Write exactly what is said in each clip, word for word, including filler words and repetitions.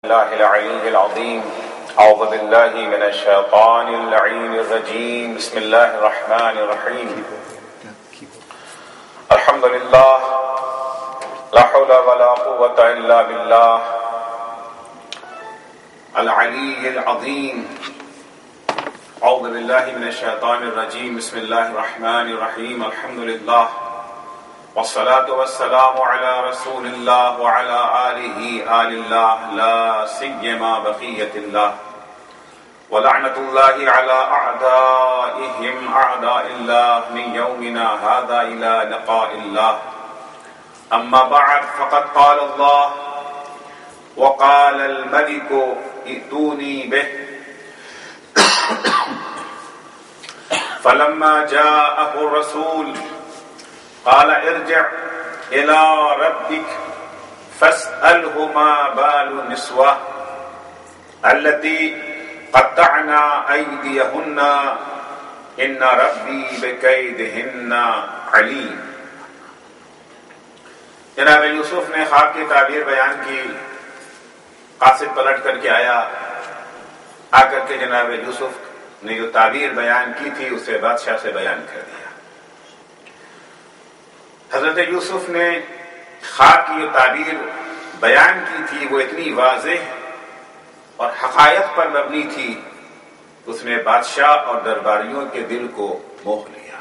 الله العلي العظيم. أعوذ بالله من الشيطان اللعين الرجيم. بسم الله الرحمن الرحيم. الحمد لله لا حول ولا قوة إلا بالله العلي العظيم. أعوذ بالله من الشيطان الرجيم. بسم الله الرحمن الرحيم. الحمد لله والصلاة والسلام على رسول الله وعلى آله آل الله لا سيما بقية الله ولعنة الله على أعدائهم أعداء الله من يومنا هذا إلى لقاء الله. أما بعد فقد قال الله وقال الملك ائتوني به فلما جاءه الرسول قال ارجع إلى ربك فاسأله ما بال النسوة التي قطعنا أيديهن إن ربي بكيدهن عليم. جناب یوسف نے خواب کی تعبیر بیان کی. قاصد پلٹ کر کے آیا. آ کر کے جناب یوسف نے جو تعبیر بیان کی تھی اسے بادشاہ سے بیان کر دیا. حضرت یوسف نے خواب کی جو تعبیر بیان کی تھی وہ اتنی واضح اور حقائق پر مبنی تھی، اس نے بادشاہ اور درباریوں کے دل کو موہ لیا.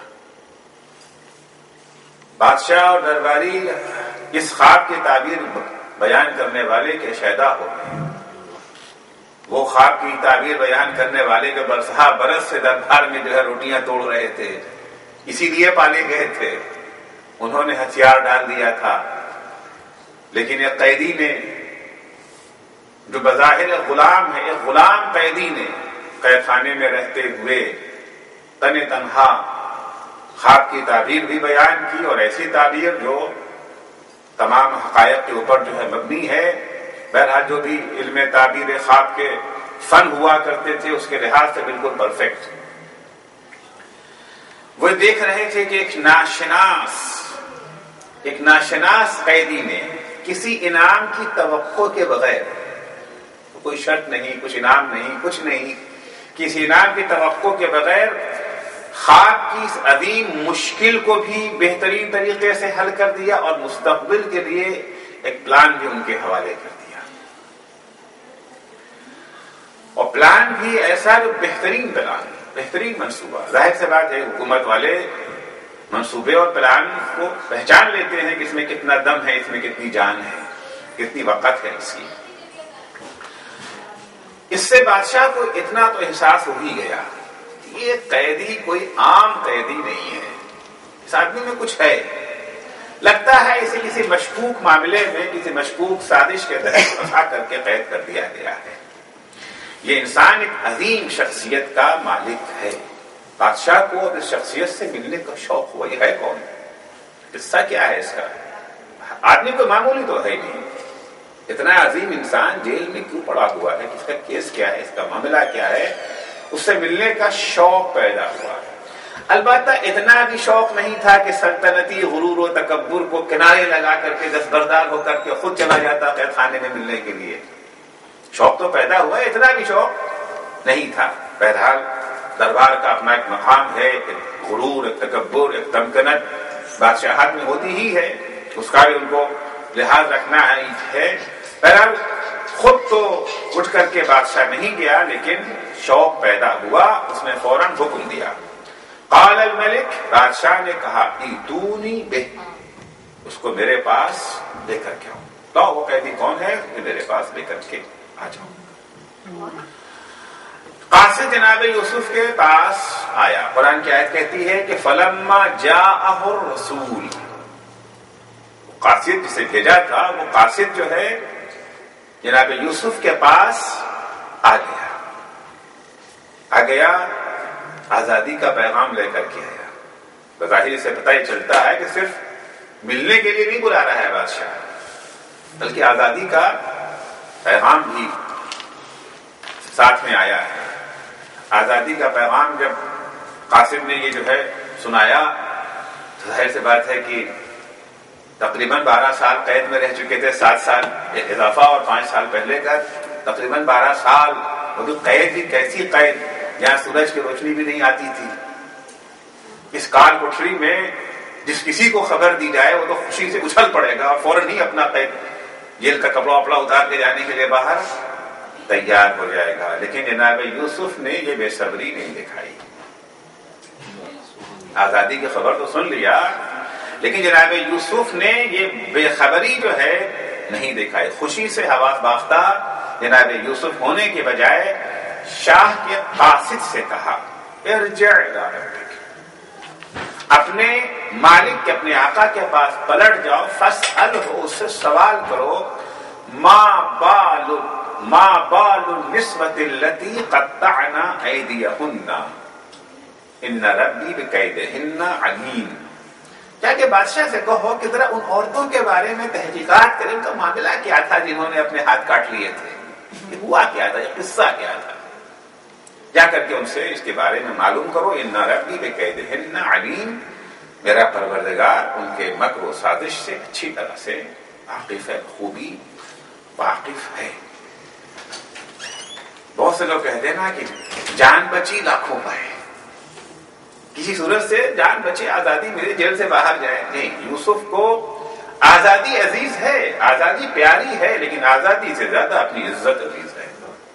بادشاہ اور درباری اس خواب کی تعبیر بیان کرنے والے کے شیدا ہو گئے. وہ خواب کی تعبیر بیان کرنے والے جو برسہ برس سے دربار میں جو ہے روٹیاں توڑ رہے تھے، اسی لیے پالے گئے تھے. انہوں نے ہتھیار ڈال دیا تھا، لیکن ایک قیدی نے جو بظاہر غلام ہے، ایک غلام قیدی نے قید خانے میں رہتے ہوئے تن تنہا خواب کی تعبیر بھی بیان کی، اور ایسی تعبیر جو تمام حقائق کے اوپر جو ہے مبنی ہے. بہرحال جو بھی علم تعبیر خواب کے فن ہوا کرتے تھے اس کے لحاظ سے بالکل پرفیکٹ. وہ دیکھ رہے تھے کہ ایک ناشناس ایک ناشناس قیدی نے کسی انعام کی توقع کے بغیر، کوئی شرط نہیں، کچھ انعام نہیں، کچھ نہیں، کسی انعام کی توقع کے بغیر خواب کی اس عظیم مشکل کو بھی بہترین طریقے سے حل کر دیا اور مستقبل کے لیے ایک پلان بھی ان کے حوالے کر دیا. اور پلان بھی ایسا جو بہترین پلان، بہترین منصوبہ. ظاہر سے بات ہے حکومت والے منصوبے اور پلان کو پہچان لیتے ہیں کہ اس میں کتنا دم ہے، اس میں کتنی جان ہے، کتنی وقت ہے اس کی. اس سے بادشاہ کو اتنا تو احساس ہو ہی گیا یہ قیدی کوئی عام قیدی نہیں ہے، اس آدمی میں کچھ ہے. لگتا ہے اسے کسی مشکوک معاملے میں، کسی مشکوک سازش کے تحت پھنسا کر کے قید کر دیا گیا ہے. یہ انسان ایک عظیم شخصیت کا مالک ہے. بادشاہ کو اب اس شخصیت سے ملنے کا شوق ہوا. یہ ہے کون؟ قصہ کیا ہے اس کا؟ آدمی کو معمولی تو ہے نہیں. اتنا عظیم انسان جیل میں کیوں پڑا ہوا ہے؟ اس کا کیس کیا ہے؟ اس کا معاملہ کیا ہے؟ اس سے ملنے کا شوق پیدا ہوا. البتہ اتنا بھی شوق نہیں تھا کہ سلطنتی غرور و تکبر کو کنارے لگا کر کے دستبردار ہو کر کے خود چلا جاتا قید خانے میں ملنے کے لیے. شوق تو پیدا ہوا، اتنا بھی شوق نہیں تھا. بہرحال دربار کا اپنا ایک مقام ہے، ایک غرور، ایک تکبر، ایک تمکنت بادشاہت میں ہوتی ہی ہے، اس کا بھی ان کو لحاظ رکھنا ہے. بہرحال خود تو اٹھ کر کے بادشاہ نہیں گیا، لیکن شوق پیدا ہوا. اس نے فوراً حکم دیا. قال الملک، بادشاہ نے کہا ایتونی بہ، اس کو میرے پاس لے کر کے آؤ. تو وہ قیدی کون ہے کہ میرے پاس لے کر کے آ جاؤ. قاصد جناب یوسف کے پاس آیا. قرآن کی آیت کہتی ہے کہ فلما جاءہ الرسول، قاصد جسے بھیجا تھا وہ قاصد جو ہے جناب یوسف کے پاس آ گیا. آ گیا آزادی کا پیغام لے کر کے آیا. بظاہر سے پتہ ہی چلتا ہے کہ صرف ملنے کے لیے نہیں بلا رہا ہے بادشاہ، بلکہ آزادی کا پیغام بھی ساتھ میں آیا ہے. آزادی کا پیغام جب قاسم نے یہ جو ہے سنایا تو ظاہر سے بات ہے کہ تقریباً بارہ سال قید میں رہ چکے تھے، سات سال اضافہ اور پانچ سال پہلے کا تقریباً بارہ سال، وہ تو قید بھی کیسی قید، یہاں سورج کی روشنی بھی نہیں آتی تھی. اس کال کوٹری میں جس کسی کو خبر دی جائے وہ تو خوشی سے اچھل پڑے گا اور فوراً ہی اپنا قید جیل کا کپڑا وپڑا اتار کے جانے کے لیے باہر تیار ہو جائے گا. لیکن جناب یوسف نے یہ بے صبری نہیں دکھائی. آزادی کی خبر تو سن لیا، لیکن جناب یوسف نے یہ بے خبری جو ہے نہیں دکھائی. خوشی سے حواس باختہ جناب یوسف ہونے کے بجائے شاہ کے قاصد سے کہا ارجع الی ربک، اپنے مالک کے اپنے آقا کے پاس پلٹ جاؤ، فاسألہ، اس سے سوال کرو، ما بال ما بال النسوۃ اللتی قطعن ایدیہن ان ربی بکیدہن علیم. کیا کہ بادشاہ سے کہو کہ ذرا ان عورتوں کے بارے میں تحقیقات کریں، ان کا معاملہ کیا تھا جنہوں نے اپنے ہاتھ کاٹ لیے تھے، یہ ہوا کیا تھا، یہ قصہ کیا تھا، جا کر کے ان سے اس کے بارے میں معلوم کرو. ان ربی بکیدہن علیم، میرا پروردگار ان کے مکر و سازش سے اچھی طرح سے واقف ہے، خوبی واقف ہے. بہت سے لوگ کہتے ہیں نا کہ جان بچی لاکھوں پائے، کسی صورت سے جان بچی، آزادی میرے جیل سے باہر جائے. نہیں، یوسف کو آزادی عزیز ہے، آزادی پیاری ہے، لیکن آزادی سے زیادہ اپنی عزت عزیز ہے.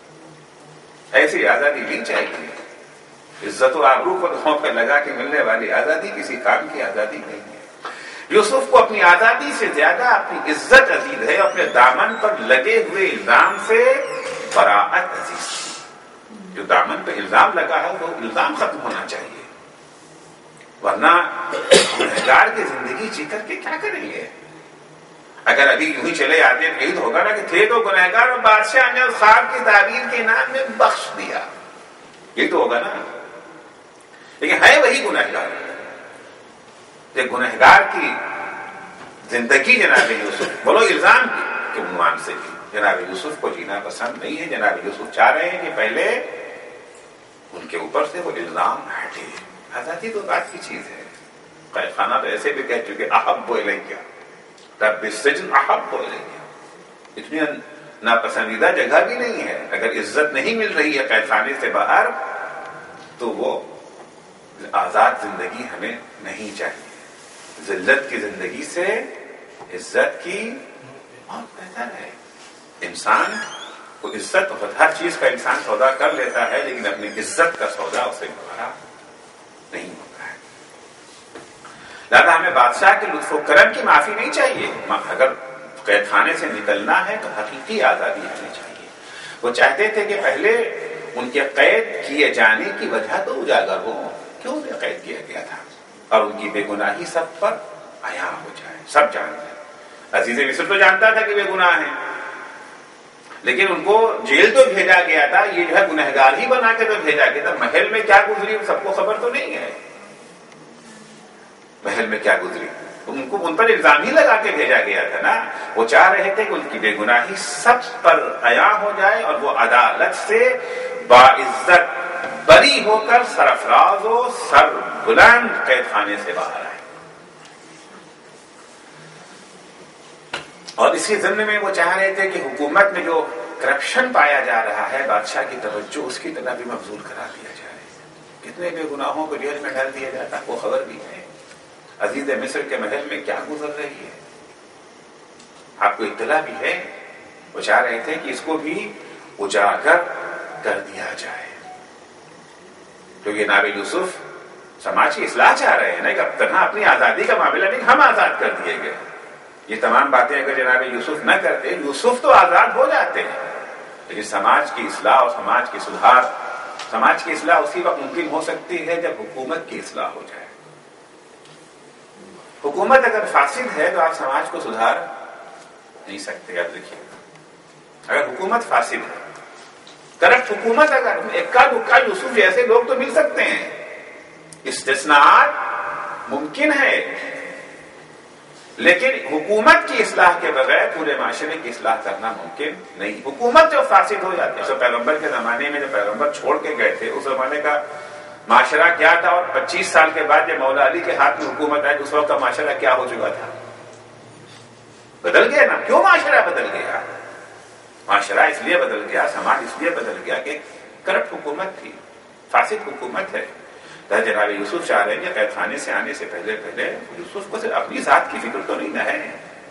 ایسی آزادی نہیں چاہیے. عزت و آبرو کو دھوں پہ لگا کے ملنے والی آزادی کسی کام کی آزادی نہیں ہے. یوسف کو اپنی آزادی سے زیادہ اپنی عزت عزیز ہے، اپنے دامن پر لگے ہوئے الزام سے براعت عزیز. جو دامن پہ الزام لگا ہے وہ الزام ختم ہونا چاہیے، ورنہ گنہگار کی زندگی جی کر کے کیا کریں گے. اگر ابھی یوں ہی چلے آتے تو یہی تو ہوگا نا کہ تھے تو گنہگار اور بادشاہ نے اس خواب کی تعبیر کے نام میں بخش دیا، یہی تو ہوگا نا. لیکن ہے وہی گنہگار. ایک گنہگار کی زندگی جناب یوسف بولو الزام کے عنوان سے بھی جناب یوسف کو جینا پسند نہیں ہے. جناب یوسف چاہ رہے ہیں کہ پہلے ان کے اوپر سے وہ الزام ہٹے. آزادی تو بات کی چیز ہے. قید خانہ تو ایسے بھی کہہ چکے احب الیہ رب السجن احب الیہ، اتنی ناپسندیدہ جگہ بھی نہیں ہے. اگر عزت نہیں مل رہی ہے قید خانے سے باہر تو وہ آزاد زندگی ہمیں نہیں چاہیے. ذلت کی زندگی سے عزت کی بہت بہتر ہے. انسان کو عزت ہر چیز کا انسان سودا کر لیتا ہے، لیکن اپنی عزت کا سودا اسے گوارا نہیں ہوتا ہے. لہذا ہمیں بادشاہ کے لطف و کرم کی معافی نہیں چاہیے. اگر قید خانے سے نکلنا ہے تو حقیقی آزادی ہمیں چاہیے. وہ چاہتے تھے کہ پہلے ان کے قید کیے جانے کی وجہ تو اجاگر ہو، کیوں انہیں قید کیا گیا تھا، اور ان کی بے گناہی سب پر عیاں ہو جائے. سب جانتے ہیں، عزیز مصر تو جانتا تھا کہ بے گناہ ہیں، لیکن ان کو جیل تو بھیجا گیا تھا، یہ جو ہے گنہگار ہی بنا کے تو بھیجا گیا تھا. محل میں کیا گزری سب کو خبر تو نہیں ہے. محل میں کیا گزری ان کو ان پر الزام ہی لگا کے بھیجا گیا تھا نا. وہ چاہ رہے تھے کہ ان کی بے گناہی سب پر عیاں ہو جائے اور وہ عدالت سے باعزت بری ہو کر سرفراز و سر بلند قید خانے سے باہر آئے. اور اسی ضمن میں وہ چاہ رہے تھے کہ حکومت میں جو کرپشن پایا جا رہا ہے بادشاہ کی توجہ اس کی طرح بھی مبذول کرا دیا جائے. کتنے بے گناہوں کو جیل میں ڈال دیا جاتا وہ خبر بھی ہے. عزیز مصر کے محل میں کیا گزر رہی ہے آپ کو اطلاع بھی ہے. وہ چاہ رہے تھے کہ اس کو بھی اجاگر کر دیا جائے. کیونکہ جناب یوسف سماج کی اصلاح چاہ رہے ہیں نا، کہ اب تنہا اپنی آزادی کا معاملہ نہیں، ہم آزاد کر دیے گئے. یہ تمام باتیں اگر جناب یوسف نہ کرتے، یوسف تو آزاد ہو جاتے ہیں، لیکن سماج کی اصلاح اور سماج کی سدھار، سماج کی اصلاح اسی وقت ممکن ہو سکتی ہے جب حکومت کی اصلاح ہو جائے. حکومت اگر فاسد ہے تو آپ سماج کو سدھار نہیں سکتے. یاد رکھیے، اگر حکومت فاسد ہے، کرپٹ حکومت، اگر اکا دکا یوسف جیسے لوگ تو مل سکتے ہیں، استثناءات ممکن ہے، لیکن حکومت کی اصلاح کے بغیر پورے معاشرے کی اصلاح کرنا ممکن نہیں. حکومت جو فاسد ہو جاتی ہے، پیغمبر کے زمانے میں جب پیغمبر چھوڑ کے گئے تھے اس زمانے کا معاشرہ کیا تھا، اور پچیس سال کے بعد جب مولا علی کے ہاتھ میں حکومت آئی اس وقت کا معاشرہ کیا ہو چکا تھا. بدل گیا نا. کیوں معاشرہ بدل گیا؟ معاشرہ اس لیے بدل گیا، سماج اس لیے بدل گیا کہ کرپٹ حکومت تھی، فاسد حکومت ہے۔ تو جناب یوسف چاہ رہے ہیں کہ قید خانے سے آنے سے پہلے پہلے یوسف کو صرف اپنی ذات کی فکر تو نہیں نہ ہے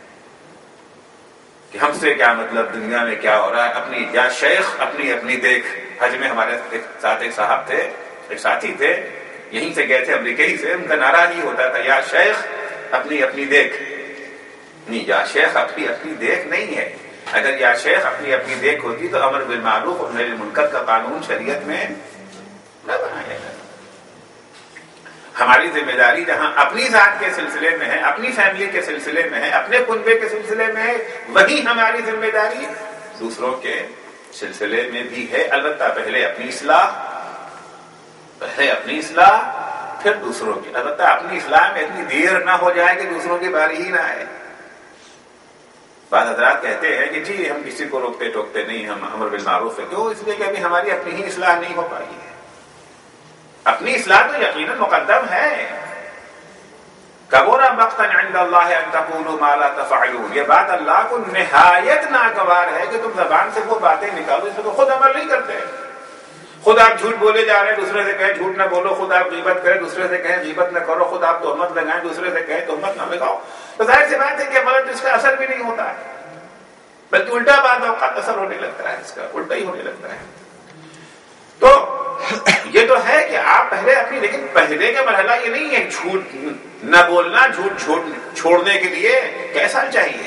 کہ ہم سے کیا مطلب، دنیا میں کیا ہو رہا ہے، اپنی یا شیخ اپنی اپنی دیکھ۔ حج میں ہمارے ساتھ ایک صاحب تھے، ایک ساتھی تھے، یہیں سے گئے تھے امریکہ ہی سے، ان کا نعرہ ہی ہوتا تھا یا شیخ اپنی اپنی دیکھ۔ نہیں، یا شیخ اپنی اپنی دیکھ نہیں ہے۔ اگر یا شیخ اپنی اپنی دیکھ ہوتی تو امر بالمعروف اور نہی عن المنکر کا قانون شریعت میں نہ بنایا گیا۔ ہماری ذمہ داری جہاں اپنی ذات کے سلسلے میں ہے، اپنی فیملی کے سلسلے میں ہے، اپنے کنبے کے سلسلے میں ہے، وہی ہماری ذمہ داری دوسروں کے سلسلے میں بھی ہے۔ البتہ پہلے اپنی اصلاح، پہلے اپنی اصلاح پھر دوسروں کی۔ البتہ اپنی اصلاح میں اتنی دیر نہ ہو جائے کہ دوسروں کی باری ہی نہ آئے۔ بعض حضرات کہتے ہیں کہ جی ہم کسی کو روکتے ٹوکتے نہیں، ہم امر بالمعروف ہے، کیوں؟ اس لیے کہ ابھی ہماری اپنی ہی اصلاح نہیں ہو پائی ہے۔ اپنی اصلاح تو یقیناً مقدم ہے۔ کبر مقتا عند اللہ ان تقولوا ما لا تفعلون، یہ بات اللہ کو نہایت ناگوار ہے کہ تم زبان سے وہ باتیں نکالو جس پہ خود عمل نہیں کرتے۔ خود آپ جھوٹ بولے جا رہے ہیں، دوسرے سے کہیں جھوٹ نہ بولو، خود آپ غیبت کریں، دوسرے سے کہیں غیبت نہ کرو، خود آپ تہمت لگائیں، دوسرے سے کہیں تہمت نہ لگاؤ، تو ظاہر سی بات ہے کہ عمل اس کا اثر بھی نہیں ہوتا ہے، بلکہ الٹا بعض اوقات اثر ہونے لگتا ہے، اس کا الٹا ہی ہونے لگتا ہے۔ تو یہ تو ہے کہ آپ پہلے اپنی، لیکن پہلے کا مرحلہ یہ نہیں ہے جھوٹ نہ بولنا، جھوٹ چھوڑنے کے لیے کئی سال چاہیے،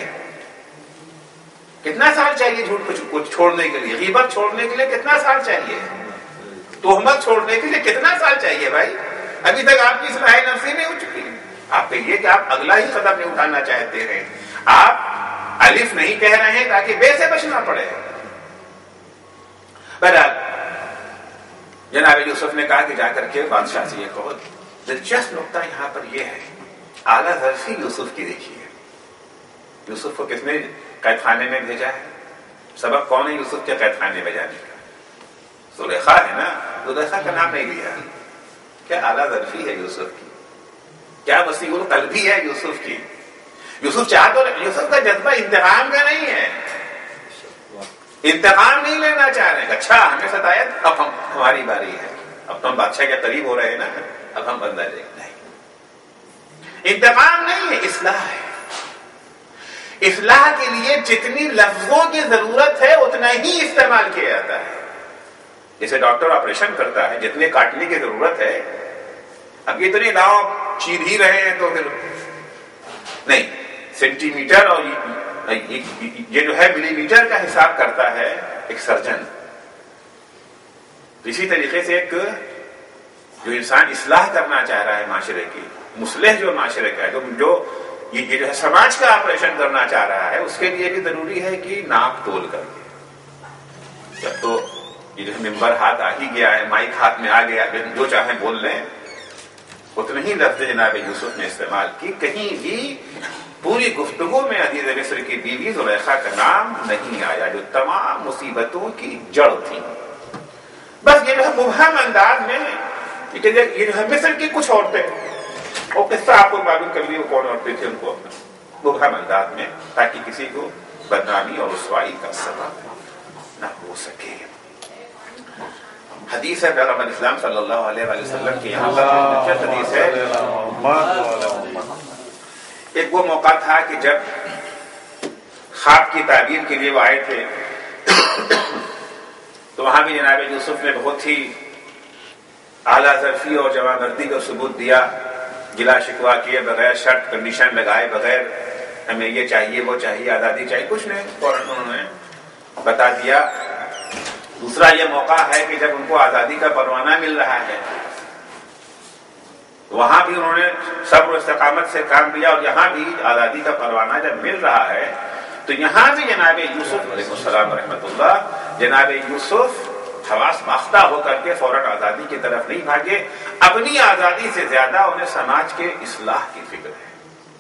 کتنا سال چاہیے جھوٹ کو چھوڑنے کے لیے، غیبت چھوڑنے کے لیے کتنا سال چاہیے، تہمت چھوڑنے کے لیے کتنا سال چاہیے بھائی؟ ابھی تک آپ کی اصلاح نفسی نہیں ہو چکی۔ آپ کہیے کہ آپ اگلا ہی قدم نہیں اٹھانا چاہتے ہیں، آپ الف نہیں کہہ رہے ہیں تاکہ بے سے بچنا پڑے۔ بہرحال جناب یوسف نے کہا کہ جا کر کے بادشاہ سے یہ کہو۔ دلچسپ نقطہ یہاں پر یہ ہے، اعلیٰ ظرفی یوسف کی دیکھیے۔ یوسف کو کس نے قید خانے میں بھیجا ہے؟ سبب کون ہے یوسف کے قید خانے میں جانے کا؟ زلیخا ہے نا، زلیخا کا نام نہیں لیا۔ کیا اعلیٰ ظرفی ہے یوسف کی، کیا وسیع القلبی ہے یوسف کی۔ یوسف چاہ تو، یوسف کا جذبہ انتقام کا نہیں ہے، انتقام نہیں لینا چاہ رہے ہیں۔ اچھا ہمیں ستایا، اب ہم ہماری باری ہے، اب تو ہم بادشاہ کے قریب ہو رہے ہیں نا، اب ہم بدلہ لیں گے۔ نہیں، انتقام نہیں ہے، اصلاح ہے۔ اصلاح کے لیے جتنی لفظوں کی ضرورت ہے اتنا ہی استعمال کیا جاتا ہے۔ جیسے ڈاکٹر آپریشن کرتا ہے، جتنے کاٹنے کی ضرورت ہے، اب یہ تو نہیں لاؤ چیر ہی رہے ہیں تو پھر نہیں، سینٹی میٹر اور یہ جو ہے ملی میٹر کا حساب کرتا ہے ایک سرجن۔ اسی طریقے سے ایک جو انسان اصلاح کرنا چاہ رہا ہے معاشرے کی، مصلح جو معاشرے کا ہے، جو یہ جو ہے سماج کا آپریشن کرنا چاہ رہا ہے، اس کے لیے بھی ضروری ہے کہ ناپ تول کر کے، جب تو یہ جو ممبر ہاتھ آ ہی گیا ہے، مائک ہاتھ میں آ گیا، جو چاہیں بول لیں، اتنے ہی لفظ جناب یوسف نے استعمال کی۔ کہیں بھی پوری گفتگو میں عزیز مصر کی بیوی زلیخا کا نام نہیں آیا، جو تمام مصیبتوں کی جڑ تھی۔ بس یہ جو ہے مبہم انداز میں، یہ جو ہے مصر کی کچھ عورتیں، وہ قصہ آپ کو معلوم کر لیے وہ کون عورتیں تھیں، ان کو مبہم انداز میں، تاکہ کسی کو بدنامی اور رسوائی کا سبب نہ ہو سکے۔ حدیث ہے پیغمبر اسلام صلی اللہ علیہ وآلہ وسلم کی، یہاں پر حدیث ہے۔ ایک وہ موقع تھا کہ جب خواب کی تعبیر کے لیے وہ آئے تھے، تو وہاں بھی جناب یوسف نے بہت ہی اعلیٰ ظرفی اور جوان مردی کا ثبوت دیا، گلا شکوا کیے بغیر، شرط کنڈیشن لگائے بغیر، ہمیں یہ چاہیے وہ چاہیے، آزادی چاہیے، کچھ نہیں، فوراً انہوں نے بتا دیا۔ دوسرا یہ موقع ہے کہ جب ان کو آزادی کا پروانہ مل رہا ہے، وہاں بھی انہوں نے صبر و استقامت سے کام لیا، اور یہاں بھی آزادی کا پروانہ جب مل رہا ہے تو یہاں بھی جناب یوسف علیہ السلام رحمۃ اللہ، جناب یوسف حواس باختہ ہو کر کے فوراً آزادی کی طرف نہیں بھاگے، اپنی آزادی سے زیادہ انہیں سماج کے اصلاح کی فکر ہے۔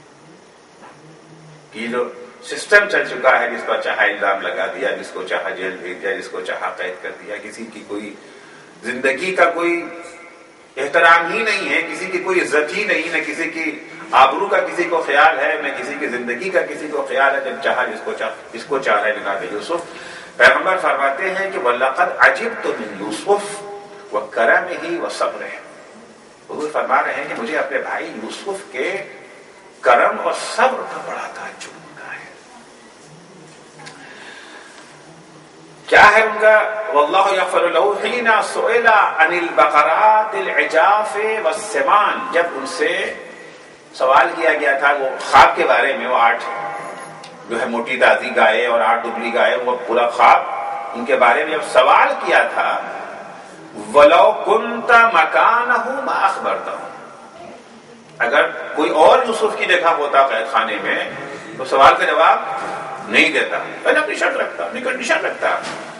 یہ جو سسٹم چل چکا ہے، جس پر چاہا الزام لگا دیا، جس کو چاہا جیل بھیج دیا، جس کو چاہا قید کر دیا، کسی کی کوئی زندگی کا کوئی احترام ہی نہیں ہے، کسی کی کوئی عزت ہی نہیں، نہ کسی کی آبرو کا کسی کو خیال ہے، نہ کسی کی زندگی کا کسی کو خیال ہے، جب چاہا جس کو چاہ جس کو چاہ رہے جناب یوسف پیغمبر فرماتے ہیں کہ وَلَقَدْ عَجِبْتُ مِنْ يُوسُفَ وَكَرَمِهِ وَصَبْرِهِ، حضور فرما رہے ہیں کہ مجھے اپنے بھائی یوسف کے کرم اور صبر کا بڑا تعجب ہوتا ہے۔ کیا ہے ان کا؟ واللہ یغفر لہ حین سئل عن البقرات العجاف والسمان، جب ان سے سوال کیا گیا تھا وہ خواب کے بارے میں، وہ آٹھ جو ہے موٹی تازی گائے اور آٹھ دبلی گائے، وہ پورا خواب ان کے بارے میں جب سوال کیا تھا، وَلَوْ كُنْتَ مَكَانَهُ مَا أَخْبَرْتَهُ، اگر کوئی اور یوسف کی جگہ ہوتا قید خانے میں تو سوال کا جواب نہیں دیتا، پہلے اپنی شرط رکھتا، اپنی کنڈیشن رکھتا۔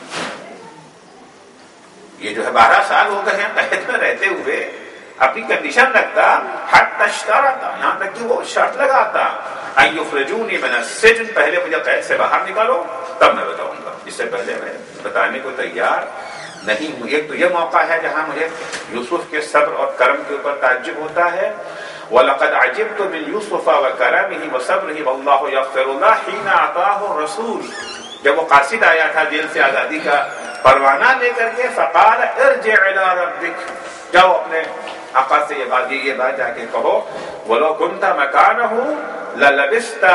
یہ جو ہے بارہ سال ہو گئے ہیں قید میں رہتے ہوئے، اپنی کنڈیشن رکھتا، حتی اشترطا، یہاں تک کہ وہ شرط لگاتا، ان یخرجونی من السجن، پہلے مجھے قید سے باہر نکالو تب میں بتاؤں گا، اس سے پہلے میں بتانے کو تیار نہیں ہوں۔ ایک تو یہ موقع ہے جہاں مجھے یوسف کے صبر اور کرم کے اوپر تعجب ہوتا ہے، وَلَقَدْ عَجِبْتُ مِنْ يُوسُفَ وَكَرَمِهِ وَصَبْرِهِ وَاللَّهُ يَغْفِرُ لَهُ حِينَ أَعْطَاهُ الرَّسُولُ، جب وہ قاصد آیا تھا جیل سے آزادی کا پروانہ لے کر کے، فَقَالَ ارْجِعْ إِلَىٰ رَبِّكَ، جاؤ اپنے آقا سے یہ بات یہ بات جا کے کہو، وَلَوْ كُنْتَ مَكَانَهُ لَلَبِثْتَ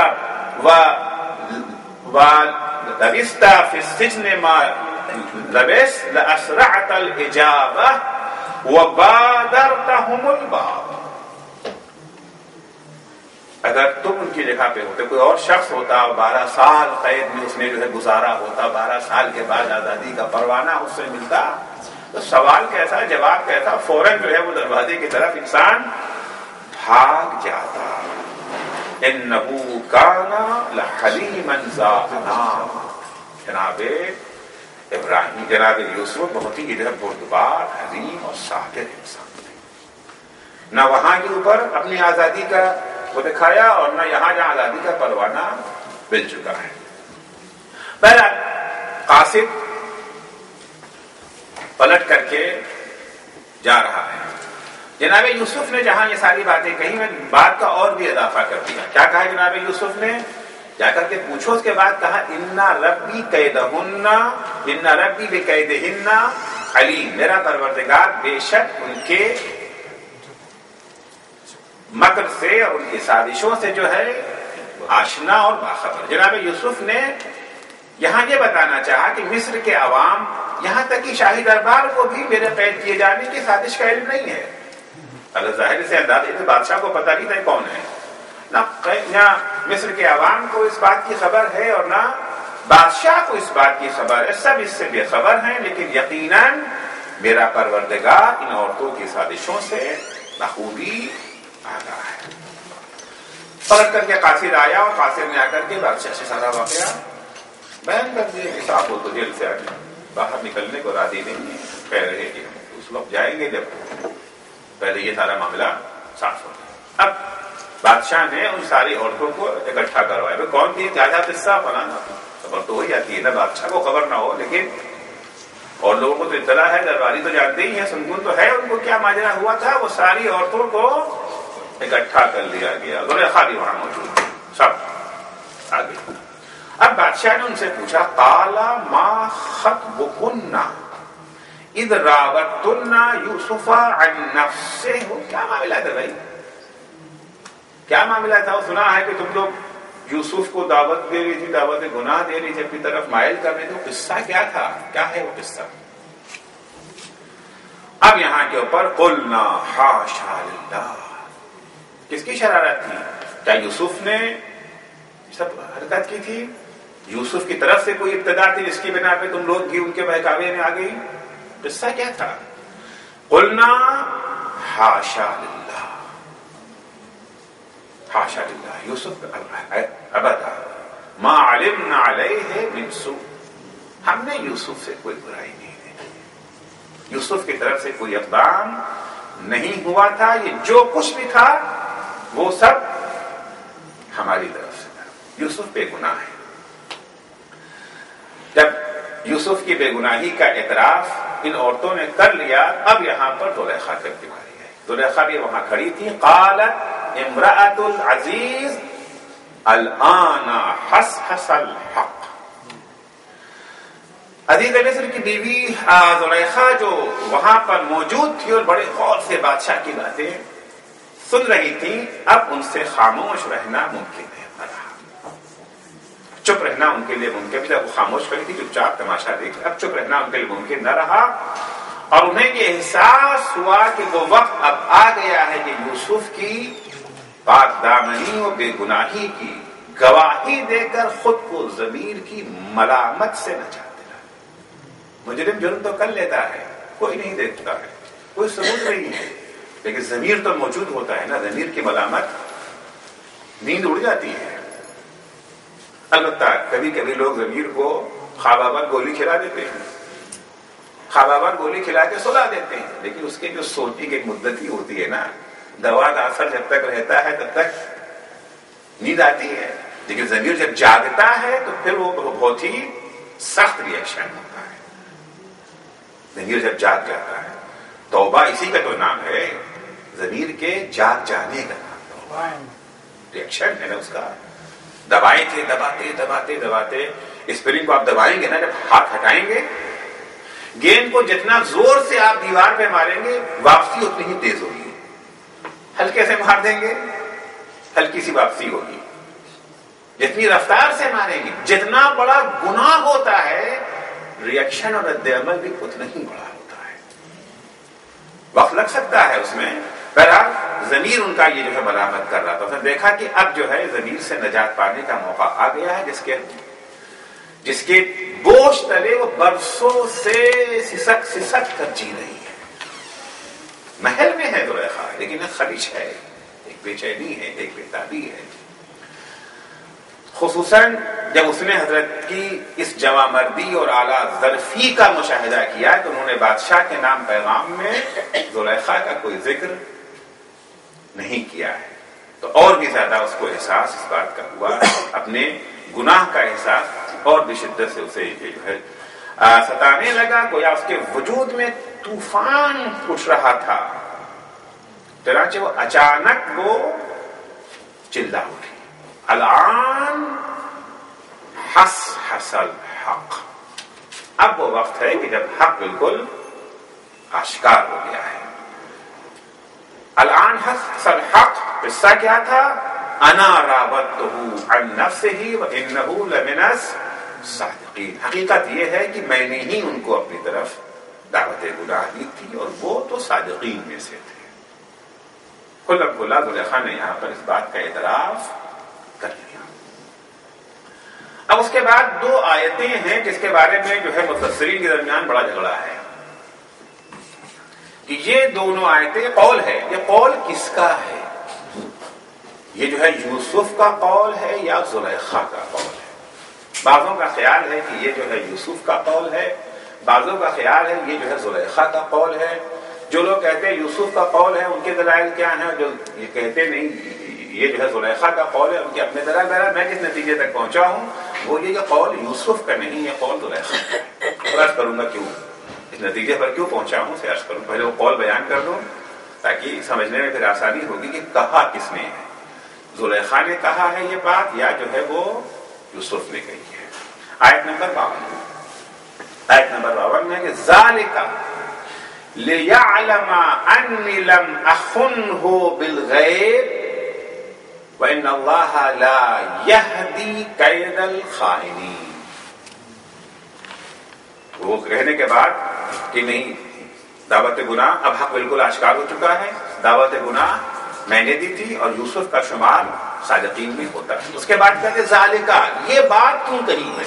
وَلَبِثْتَ فِي السِّجْنِ مَا لَبِثْتَ لَأَسْرَعْتَ الْإِجَابَةَ وَبَادَرْتَهُمُ الْبَابَ، اگر تم ان کی جگہ پہ ہوتے، کوئی اور شخص ہوتا، بارہ سال قید میں اس نے جو ہے گزارا ہوتا، بارہ سال کے بعد آزادی کا پروانہ اس سے ملتا، تو سوال کیسا، جواب کیسا، فوراً جو ہے وہ دروازے کی طرف انسان بھاگ جاتا۔ انہو کان لحلیما ذا انام، جناب ابراہیم جناب یوسف بہت ہی جو ہے بردبار، حلیم اور صابر انسان تھے، نہ وہاں کے اوپر اپنی آزادی کا وہ دکھایا اور نہ یہاں جہاں آزادی کا پروانہ مل چکا ہے۔ بہرحال قاصد پلٹ کر کے جا رہا ہے، جناب یوسف نے جہاں یہ ساری باتیں کہی، میں بات کا اور بھی اضافہ کر دیا۔ کیا کہا جناب یوسف نے؟ جا کر کے پوچھو، اس کے بعد کہا اِنَّ رَبِّي كَيْدَهُنَّ اِنَّ رَبِّي بِكَيْدِهِنَّ عَلِيمٌ، میرا پروردگار بے شک ان کے مکر سے اور ان کی سازشوں سے جو ہے آشنا اور باخبر۔ جناب یوسف نے یہاں یہ بتانا چاہا کہ مصر کے عوام، یہاں تک کہ شاہی دربار کو بھی میرے قید کیے جانے کی سازش کا علم نہیں ہے۔ اللہ ظاہر سے انداز ہے، بادشاہ کو پتہ نہیں تھا کون ہے، نہ مصر کے عوام کو اس بات کی خبر ہے اور نہ بادشاہ کو اس بات کی خبر ہے، سب اس سے بے خبر ہیں، لیکن یقیناً میرا پروردگار ان عورتوں کی سازشوں سے بخوبی آگاہ ہے۔ پلٹ کر کے قاصد آیا اور قاصد نے آ کر کے بادشاہ سے سارا واقعہ بیان کر دیا کہ صاحب وہ تو جیل سے آگے باہر نکلنے کو راضی نہیں ہے، کہہ رہے کہ ہم اس وقت جائیں گے جب پہلے یہ سارا معاملہ صاف ہو گیا۔ اب بادشاہ نے ان ساری عورتوں کو اکٹھا کروایا، بھائی کون تھی، کیا حصہ فلانا، خبر تو ہو جاتی ہے نا، بادشاہ کو خبر نہ ہو لیکن اور لوگوں کو تو اطلاع ہے، درباری تو جانتے ہی ہیں، سنگون تو ہے ان کو کیا ماجرا ہوا تھا۔ وہ ساری عورتوں کو اکٹھا کر لیا گیا، زلیخا بھی وہاں موجود ہے، سب آگے۔ اب بادشاہ نے ان سے پوچھا قال ما خطبکن اذ راوتن یوسف عن نفسہ، کیا معاملہ تھا بھائی، کیا معاملہ تھا؟ سنا ہے کہ تم لوگ یوسف کو دعوت دے رہی تھی، دعوت گناہ دے رہی تھی، اپنی طرف مائل کر رہی تھی، قصہ کیا تھا، کیا ہے وہ قصہ؟ اب یہاں کے اوپر قلنا حاشا للہ، کس کی شرارت تھی؟ کیا یوسف نے سب حرکت کی تھی؟ یوسف کی طرف سے کوئی ابتدا تھی جس کی بنا پہ تم لوگ بھی ان کے بہکاوے میں آ گئی؟ قصہ کیا تھا؟ قلنا حاشا للہ، حاشا للہ، یوسف ابدا ما علمنا علیہ من سوء، ہم نے یوسف سے کوئی برائی نہیں دیکھی، یوسف کی طرف سے کوئی اقدام نہیں ہوا تھا، یہ جو کچھ بھی تھا وہ سب ہماری طرف سے تھا، یوسف بے گناہ ہے۔ جب یوسف کی بے گناہی کا اعتراف ان عورتوں نے کر لیا، اب یہاں پر زلیخا کر کے ماری گئی، زلیخا بھی وہاں کھڑی تھی۔ قالت امرأۃ العزیز الآن حصحص الحق، عزیز مصر کی بیوی زلیخا جو وہاں پر موجود تھی اور بڑے غور سے بادشاہ کی باتیں سن رہی تھی، اب ان سے خاموش رہنا ممکن نہیں رہا، چپ رہنا ان کے لیے ممکن تھا۔ وہ خاموش کری تھی، چپ چاپ تماشا دیکھ، اب چپ رہنا ان کے لیے ممکن نہ رہا، اور انہیں یہ احساس ہوا کہ وہ وقت اب آ گیا ہے کہ یوسف کی پاک دامنی و بے گناہی کی گواہی دے کر خود کو ضمیر کی ملامت سے نجات دلا۔ مجرم جرم تو کر لیتا ہے، کوئی نہیں دیکھتا ہے، کوئی ثبوت نہیں ہے، لیکن ضمیر تو موجود ہوتا ہے نا، ضمیر کی ملامت نیند اڑ جاتی ہے۔ البتہ کبھی کبھی لوگ ضمیر کو خواب آباد گولی کھلا دیتے ہیں، خواب آباد گولی کھلا کے سلا دیتے ہیں، لیکن اس کے جو سوچنے کی ایک مدت ہی ہوتی ہے نا، دوا کا اثر جب تک رہتا ہے تب تک نیند آتی ہے، لیکن ضمیر جب جاگتا ہے تو پھر وہ بہت ہی سخت ری ایکشن ہوتا ہے۔ ضمیر جب جاگ جاتا ہے، توبہ اسی کا تو نام ہے، ضمیر کے جاگ جانے کا نام توبہ ہے، ری ایکشن ہے نا اس کا۔ دبائے تھے دباتے دباتے دباتے، اسپرنگ کو آپ دبائیں گے نا، جب ہاتھ ہٹائیں گے گیند کو جتنا زور سے آپ دیوار پہ ماریں گے واپسی اتنی ہی تیز ہوگی، ہلکے سے مار دیں گے ہلکی سی واپسی ہوگی، جتنی رفتار سے ماریں گے جتنا بڑا گناہ ہوتا ہے ری ایکشن اور رد عمل بھی اتنا ہی بڑا ہوتا ہے، وقت لگ سکتا ہے اس میں۔ بہرحال ضمیر ان کا یہ جو ہے ملامت کر رہا تھا، اس نے دیکھا کہ اب جو ہے ضمیر سے نجات پانے کا موقع آ گیا ہے، جس کے جس کے بوجھ تلے وہ برسوں سے سسک سسک کر جی رہی ہے۔ محل میں ہے زلیخا، لیکن ایک خلیج ہے، ایک بے چینی ہے، ایک بے تابی ہے، خصوصاً جب اس نے حضرت کی اس جوان مردی اور اعلیٰ ظرفی کا مشاہدہ کیا تو انہوں نے بادشاہ کے نام پیغام میں زلیخا کا کوئی ذکر نہیں کیا ہے، تو اور بھی زیادہ اس کو احساس اس بات کا ہوا، اپنے گناہ کا احساس اور بھی شدت سے اسے یہ جو ہے ستانے لگا، گویا اس کے وجود میں طوفان اٹھ رہا تھا، چنانچہ وہ اچانک وہ چلا اٹھی، الآن حس حسل حق، اب وہ وقت ہے کہ جب حق بالکل آشکار ہو گیا ہے۔ الآن حس حسل حق، قصہ کیا تھا؟ انا راودتہ عن نفسہ وانہ لمن الصادقین، حقیقت یہ ہے کہ میں نے ہی ان کو اپنی طرف دعوت گناہ دی تھی اور وہ تو صادقین میں سے تھے۔ کھلم کھلا زلیخا نے یہاں پر اس بات کا اعتراف کر لیا۔ اب اس کے بعد دو آیتیں ہیں جس کے بارے میں جو ہے مفسرین کے درمیان بڑا جھگڑا ہے کہ یہ دونوں آیتیں قول ہے، یہ قول کس کا ہے؟ یہ جو ہے یوسف کا قول ہے یا زلیخا کا قول ہے؟ بعضوں کا خیال ہے کہ یہ جو ہے یوسف کا قول ہے، بعضوں کا خیال ہے یہ جو ہے زلیخا کا قول ہے۔ جو لوگ کہتے ہیں یوسف کا قول ہے ان کے دلائل کیا ہیں، جو یہ کہتے نہیں یہ جو ہے زلیخا کا قول ہے ان کے اپنے دلائل۔ بہرحال میں جس نتیجے تک پہنچا ہوں وہ یہ کہ قول یوسف کا نہیں، یہ قول زلیخا کا ہے۔ عرض کروں گا کیوں اس نتیجے پر کیوں پہنچا ہوں سے عرض کروں، پہلے وہ قول بیان کر دوں تاکہ سمجھنے میں پھر آسانی ہوگی کہ کہا کس نے ہے، زلیخا نے کہا ہے یہ بات یا جو ہے وہ یوسف نے کہی ہے۔ آیت نمبر باون، آیت نمبر باون میں کہ ذالک لِيَعْلَمَ أَنِّي لَمْ أَخُنْهُ بِالْغَيْبِ وَإِنَّ اللَّهَ لَا يَهْدِي كَيْدَ الْخَائِنِينَ۔ وہ کہنے کے بعد کہ نہیں، دعوت گناہ اب حق بالکل آشکار ہو چکا ہے، دعوت گناہ میں نے دی تھی اور یوسف کا شمار صادقین میں ہوتا ہے۔ اس کے بعد کہتے ذالکا، یہ بات کیوں کہی ہے؟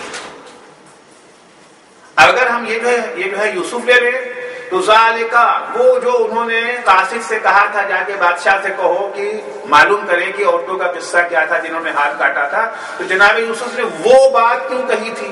اگر ہم یہ جو ہے یہ جو ہے یوسف لے لیں تو ذالکا وہ جو انہوں نے قاصد سے کہا تھا جا کے بادشاہ سے کہو کہ معلوم کریں کہ عورتوں کا قصہ کیا تھا جنہوں نے ہاتھ کاٹا تھا، تو جناب یوسف نے وہ بات کیوں کہی تھی؟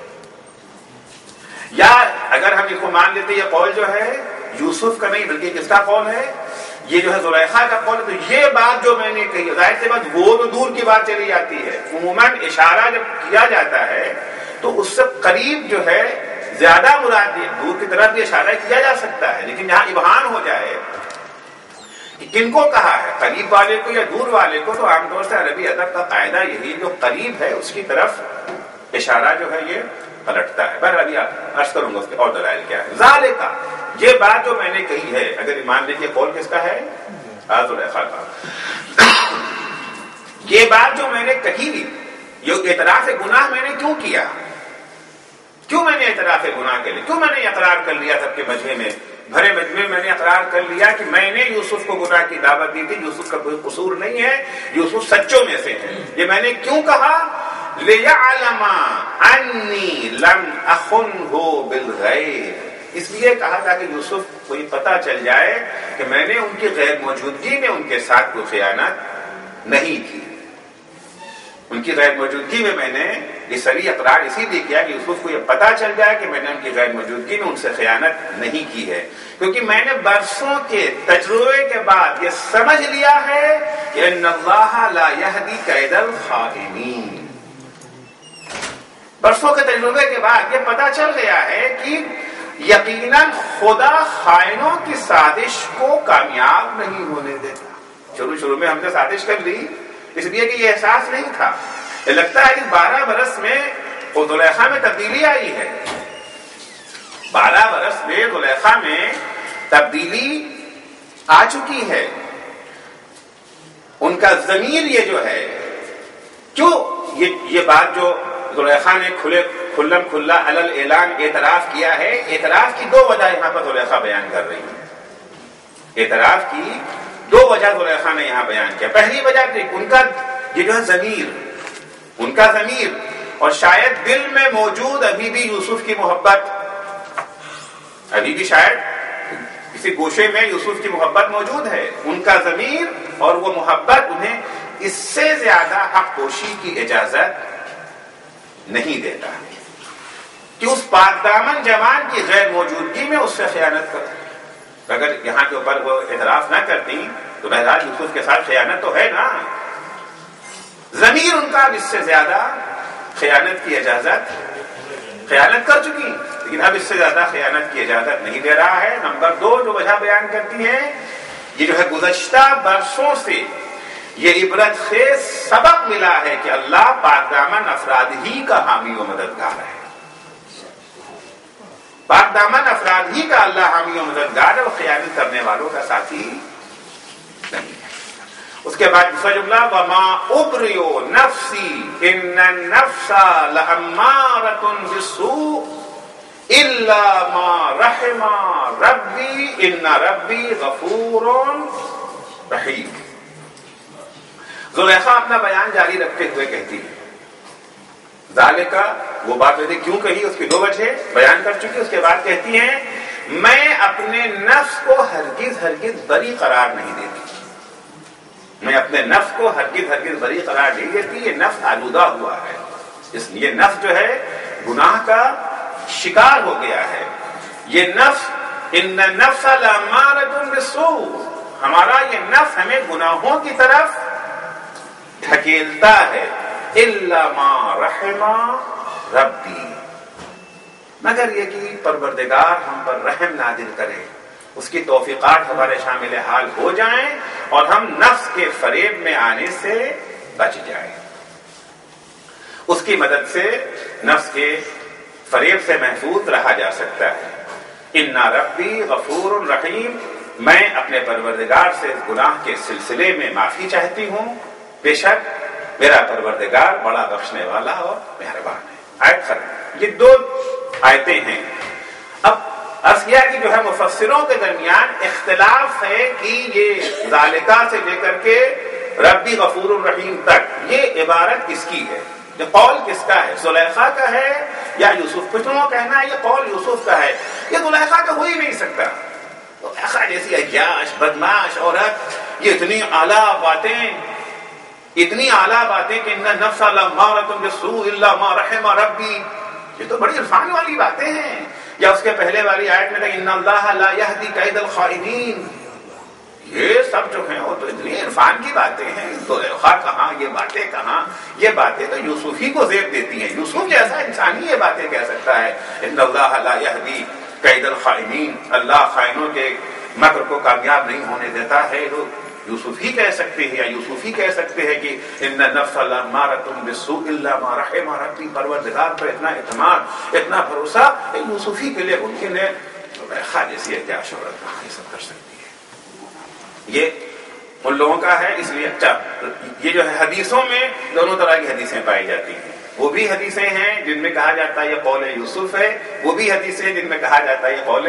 یا اگر ہم اس کو مان لیتے یہ قول جو ہے یوسف کا نہیں بلکہ کس کا قول ہے، یہ جو ہے زلیخا کا قول ہے، تو یہ بات جو میں نے کہی، ظاہر سی بات وہ تو دور کی بات چلی جاتی ہے، عموماً اشارہ جب کیا جاتا ہے تو اس سے قریب جو ہے زیادہ مراد دور کی طرف بھی اشارہ کیا جا سکتا ہے، لیکن یہاں ابہام ہو جائے کہ کن کو کہا ہے، قریب والے کو یا دور والے کو، تو عام طور سے عربی ادب کا قاعدہ یہی جو قریب ہے اس کی طرف اشارہ جو ہے یہ پلٹتا ہے. بہرحال ابھی عرض کروں گا اس کے اور دلائل کیا ہے. ذالکا یہ بات جو میں نے کہی ہے، اگر ایمان لیجیے قول کس کا ہے؟ ذوالفقار کا. یہ بات جو میں نے کہی، یہ اعتراف گناہ میں نے کیوں کیا؟ کیوں میں نے اعتراف گناہ کے لیے کیوں میں نے اقرار کر لیا سب کے مجمع میں، بھرے مجمع میں نے اقرار کر لیا کہ میں نے یوسف کو گناہ کی دعوت دی تھی، یوسف کا کوئی قصور نہیں ہے، یوسف سچوں میں سے ہے. یہ میں نے کیوں کہا؟ لِيَعْلَمَ أَنِّي لَمْ أَخُنْهُ بِالْغَيْبِ، اس لیے کہا تھا کہ یوسف کو یہ پتہ چل جائے کہ میں نے ان کی غیر موجودگی میں ان کے ساتھ کوئی خیانت نہیں کی. ان کی غیر موجودگی میں میں نے یہ سری اقرار اسی لیے کیا کہ یوسف کو یہ پتہ چل جائے کہ میں نے ان کی غیر موجودگی میں ان سے خیانت نہیں کی ہے، کیونکہ میں نے برسوں کے تجربے کے بعد یہ سمجھ لیا ہے کہ ان اللہ لا یہدی کید الخائنین. برسوں کے تجربے کے بعد یہ پتہ چل گیا ہے کہ یقیناً خدا خائنوں کی سازش کو کامیاب نہیں ہونے دیتا. شروع شروع میں ہم نے سازش کر لی اس لیے کہ یہ احساس نہیں تھا. یہ لگتا ہے کہ بارہ برس میں زلیخا میں تبدیلی آئی ہے، بارہ برس میں زلیخا میں تبدیلی آ چکی ہے. ان کا ضمیر یہ جو ہے، کیوں یہ یہ بات جو زلیخا نے کھلے کھلم کھلا علل اعلان اعتراف کیا ہے، اعتراف کی دو وجہ یہاں پر زلیخا بیان کر رہی ہے. اعتراف کی دو وجہ زلیخا نے یہاں بیان کیا. پہلی وجہ تھی ان کا یہ جو ہے ضمیر، ان کا ضمیر، اور شاید دل میں موجود ابھی بھی یوسف کی محبت، ابھی بھی شاید کسی گوشے میں یوسف کی محبت موجود ہے. ان کا ضمیر اور وہ محبت انہیں اس سے زیادہ حق پوشی کی اجازت نہیں دیتا کہ اس پاک دامن جوان کی غیر موجودگی میں اس سے خیانت کرے. اگر یہاں کے اوپر وہ اعتراف نہ کرتی تو بہرحال یوسف کے ساتھ خیانت تو ہے نا. ضمیر ان کا اس سے زیادہ خیانت کی اجازت، خیانت کر چکی لیکن اب اس سے زیادہ خیانت کی اجازت نہیں دے رہا ہے. نمبر دو جو وجہ بیان کرتی ہے، یہ جو ہے گزشتہ برسوں سے یہ عبرت خیز سبق ملا ہے کہ اللہ پاک دامن افراد ہی کا حامی و مددگار ہے. پاک دامن افراد ہی کا اللہ حامی و مددگار ہے، اور خیانت کرنے والوں کا ساتھی نہیں ہے. اس کے بعد دوسرا جملہ وما ابرئ نفسی ان النفس لامارۃ بالسوء الا ما رحم ربی ان ربی غفور رحیم. زلیخا اپنا بیان جاری رکھتے ہوئے کہتی ہے، ذالکا وہ بات میں نے کیوں کہی اس کی دو وجہ بیان کر چکی. اس کے بعد کہتی ہیں میں اپنے نفس کو ہرگز ہرگز بری قرار نہیں دیتی، میں اپنے نفس کو ہرگز ہرگز بری قرار نہیں دیتی. یہ نفس آلودہ ہوا ہے، اس لیے نفس جو ہے گناہ کا شکار ہو گیا ہے. یہ نفس ان النفس لامارۃ بالسوء، ہمارا یہ نفس ہمیں گناہوں کی طرف دھکیلتا ہے. الا ما رحم ربی، مگر یہ کہ پروردگار ہم پر رحم نازل کرے، اس کی توفیقات ہمارے شامل حال ہو جائیں اور ہم نفس کے فریب میں آنے سے بچ جائیں، اس کی مدد سے نفس کے فریب سے محفوظ رہا جا سکتا ہے. ان ربی غفور رحیم، میں اپنے پروردگار سے اس گناہ کے سلسلے میں معافی چاہتی ہوں، بے شک میرا پروردگار بڑا بخشنے والا اور مہربان ہے. آیت ختم. یہ دو آیتیں ہیں. اب عرض کیا کہ جو ہے مفسروں کے درمیان اختلاف ہے کہ یہ ذالکا سے لے کر کے ربی غفور الرحیم تک یہ عبارت کس کی ہے، یہ قول کس کا ہے، زلیخا کا ہے یا یوسف؟ کچھ لوگوں کا کہنا ہے یہ قول یوسف کا ہے. یہ زلیخا کا ہو ہی نہیں سکتا. زلیخا جیسی عیاش بدماش عورت، یہ اتنی اعلیٰ باتیں، اتنی اعلیٰ باتیں کہ ان النفس لامارۃ بالسوء الا ما رحم ربی، یہ تو بڑی عرفان والی باتیں ہیں. یا اس کے پہلے والی آیت میں ان اللہ لا یہدی کید الخائنین، یہ سب جو ہیں وہ تو اتنی عرفان کی باتیں ہیں. زلیخا کہاں، یہ باتیں کہاں؟ یہ باتیں تو یوسف ہی کو زیب دیتی ہیں. یوسف جیسا انسان ہی یہ باتیں کہہ سکتا ہے. ان اللہ لا یہدی کید الخائنین، اللہ خائنوں کے مکر کو کامیاب نہیں ہونے دیتا ہے. یوسف ہی کہہ سکتے ہیں یا یوسف ہی کہہ سکتے ہیں کہ ان النفس لامارۃ بالسوء الا ما رحم ربی، پروردگار پر اتنا اعتماد اتنا بھروسہ یوسف ہی کے لیے ممکن ہے. زلیخا جیسی کیا شہرت کہاں یہ سب کر سکتی ہے؟ یہ ان لوگوں کا ہے. اس لیے اچھا یہ جو ہے حدیثوں میں دونوں طرح کی حدیثیں پائی جاتی ہیں. وہ بھی حدیثیں ہیں جن میں کہا جاتا ہے یہ قول یوسف ہے، وہ بھی حدیثیں جن میں کہا جاتا ہے یہ قول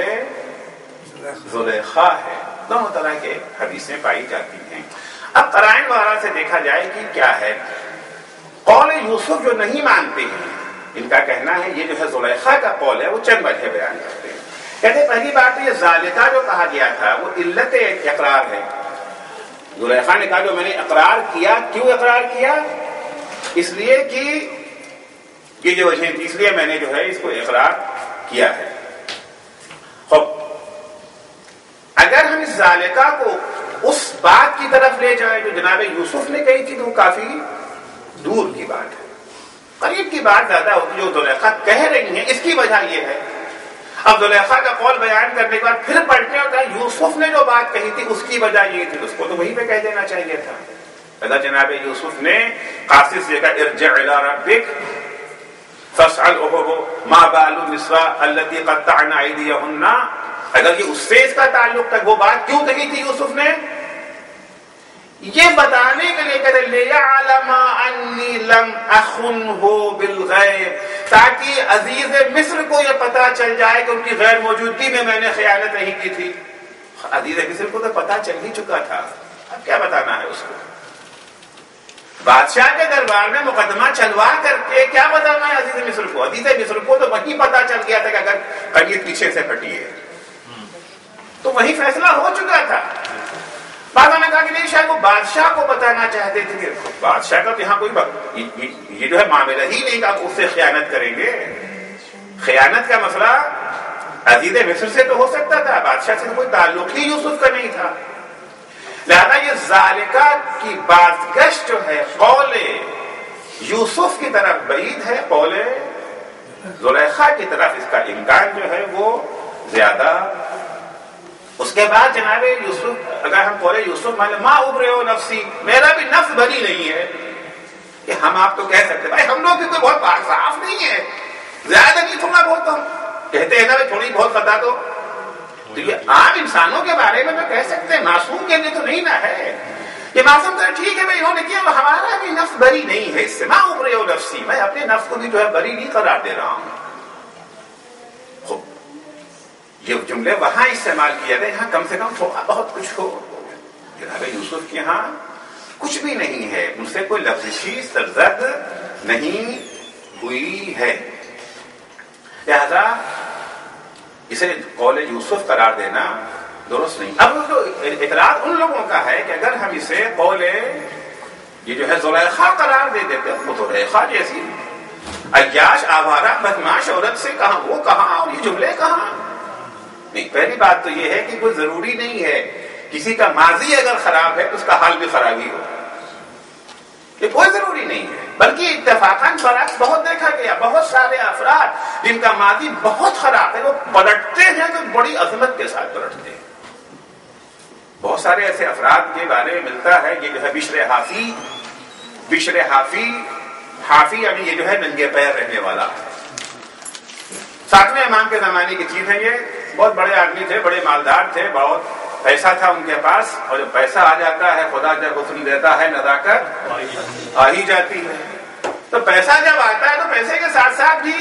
زلیخا ہے. دونوں طرح کے حدیثیں پائی جاتی ہیں. اب قرائن وغیرہ سے دیکھا جائے کہ کیا ہے. قول یوسف جو نہیں مانتے ہیں ان کا کہنا ہے یہ جو ہے زلیخا کا قول ہے وہ چند وجہ بیان کرتے ہیں. کہتے ہیں پہلی بات یہ ذالکہ جو کہا گیا تھا وہ علت اقرار ہے. زلیخا نے کہا جو میں نے اقرار کیا، کیوں اقرار کیا؟ اس لیے کہ یہ جو وجہ اس لیے میں نے جو ہے اس کو اقرار کیا ہے. خب اگر ہم اس ذالکہ کو اس بات کی طرف لے جائیں جو جناب یوسف نے کہی تھی تو وہ کافی دور کی بات ہے. قریب کی بات زیادہ ہوتی جو زلیخا کہہ رہی ہیں اس کی وجہ یہ ہے. اب زلیخا کا قول بیان کرنے کے بعد پھر پلٹنے ہوتا ہے یوسف نے جو بات کہی تھی اس کی وجہ یہ تھی، اس کو تو وہیں پہ کہہ دینا چاہیے تھا. اگر جناب یوسف نے قاصص یہ کہا ارجع الی ربک فاسألہ ما بال النسواء اللتی قطعن ایدیہن، اگر یہ اس سے اس کا تعلق تھا وہ بات کیوں کہی تھی یوسف نے؟ یہ بتانے کے لیے کہ لیعلم انی لم اخنہ بالغیب، تاکہ عزیز مصر کو یہ پتا چل جائے کہ ان کی غیر موجودگی میں میں نے خیانت نہیں کی تھی. عزیز مصر کو تو پتا چل ہی چکا تھا، اب کیا بتانا ہے اس کو؟ بادشاہ کے دربار میں مقدمہ چلوا کر کے کیا بتانا ہے عزیز مصر کو؟ عزیز مصر کو تو وہیں پتا چل گیا تھا کہ اگر قریب پیچھے سے پھٹی ہے تو وہی فیصلہ ہو چکا تھا. بعضوں نے کہا کہ نہیں شاید وہ بادشاہ کو بتانا چاہتے تھے. بادشاہ کا تو یہاں کوئی یہ جو ہے معاملہ ہی نہیں کہ آپ اس سے خیانت کریں گے. خیانت کا مسئلہ عزیز مصر سے تو ہو سکتا تھا، بادشاہ سے کوئی تعلق ہی یوسف کا نہیں تھا. لہذا یہ ذالکہ کی بازگشت جو ہے قول یوسف کی طرف بعید ہے، قول زلیخا کی طرف اس کا امکان جو ہے وہ زیادہ. اس کے بعد جناب یوسف اگر ہم قول یوسف مان لیں ما ابرئ نفسی، میرا بھی نفس بری نہیں ہے، کہ ہم آپ تو کہہ سکتے بھائی ہم لوگ بھی کوئی بہت پاک صاف نہیں ہے، زیادہ نہیں تھوڑا بہت ہم کہتے ہیں نا تھوڑی بہت خطا تو تو یہ عام انسانوں کے بارے میں تو کہہ سکتے ہیں، معصوم کے لیے تو نہیں نہ ہے. یہ معصوم تو ٹھیک ہے بھائی انہوں نے کیا، ہمارا بھی نفس بری نہیں ہے اس سے. ما ابرئ نفسی، میں اپنے نفس کو بھی جو ہے بری نہیں قرار دے رہا ہوں. یہ جملے وہاں استعمال کیا گیا، یہاں کم سے کم تھوڑا بہت کچھ ہو. جناب یوسف کے یہاں کچھ بھی نہیں ہے، ان سے کوئی لفظی سرزد نہیں ہوئی ہے، لہذا اسے قول یوسف قرار دینا درست نہیں. اب جو اعتراض ان لوگوں کا ہے کہ اگر ہم اسے قول یہ جو ہے زلیخا قرار دے دیتے وہ تو زلیخا جیسی عیاش آوارہ بدمعاش عورت سے کہاں وہ کہاں اور یہ جملے کہاں. نہیں، پہلی بات تو یہ ہے کہ کوئی ضروری نہیں ہے کسی کا ماضی اگر خراب ہے تو اس کا حال بھی خرابی ہو، یہ کوئی ضروری نہیں ہے. بلکہ اتفاقاً برعکس بہت دیکھا گیا، بہت سارے افراد جن کا ماضی بہت خراب ہے وہ پلٹتے ہیں تو بڑی عظمت کے ساتھ پلٹتے ہیں. بہت سارے ایسے افراد کے بارے میں ملتا ہے. یہ جو ہے بشر حافی بشر حافی حافی یعنی یہ جو ہے ننگے پیر رہنے والا ہے. ساتویں امام کے زمانے کی چیز ہے. یہ بہت بڑے آدمی تھے، بڑے مالدار تھے، بہت پیسہ تھا ان کے پاس، اور جب پیسہ آ جاتا ہے خدا جب حسن دیتا ہے نزاکت آ ہی جاتی ہے. تو پیسہ جب آتا ہے تو پیسے کے ساتھ ساتھ بھی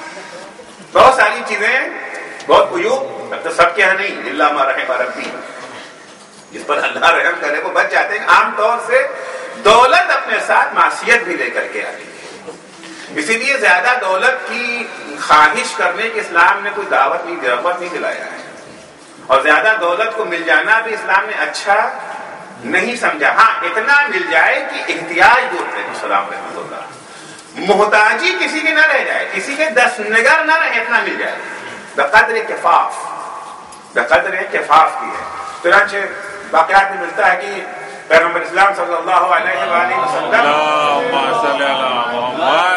بہت ساری چیزیں، بہت عیوب اب تو سب کے یہاں نہیں، الا ما رحم ربی، جس پر اللہ رحم کرے وہ بچ جاتے ہیں. عام طور سے دولت اپنے ساتھ معصیت بھی لے کر کے آتی ہے، اسی لیے زیادہ دولت کی خواہش کرنے کی اسلام نے کوئی دعوت نہیں رغبت نہیں دلایا ہے، اور زیادہ دولت کو مل جانا بھی اسلام نے اچھا نہیں سمجھا. ہاں اتنا مل جائے کہ احتیاج دور کرے. السلام رحمۃ اللہ، محتاجی کسی کی نہ رہ جائے، کسی کے دس نگر نہ رہے، اتنا مل جائے بقدر کفاف، بقدر کفاف کی ہے. چنانچہ واقعات میں ملتا ہے کہ پیغمبر اسلام صلی اللہ علیہ وآلہ وسلم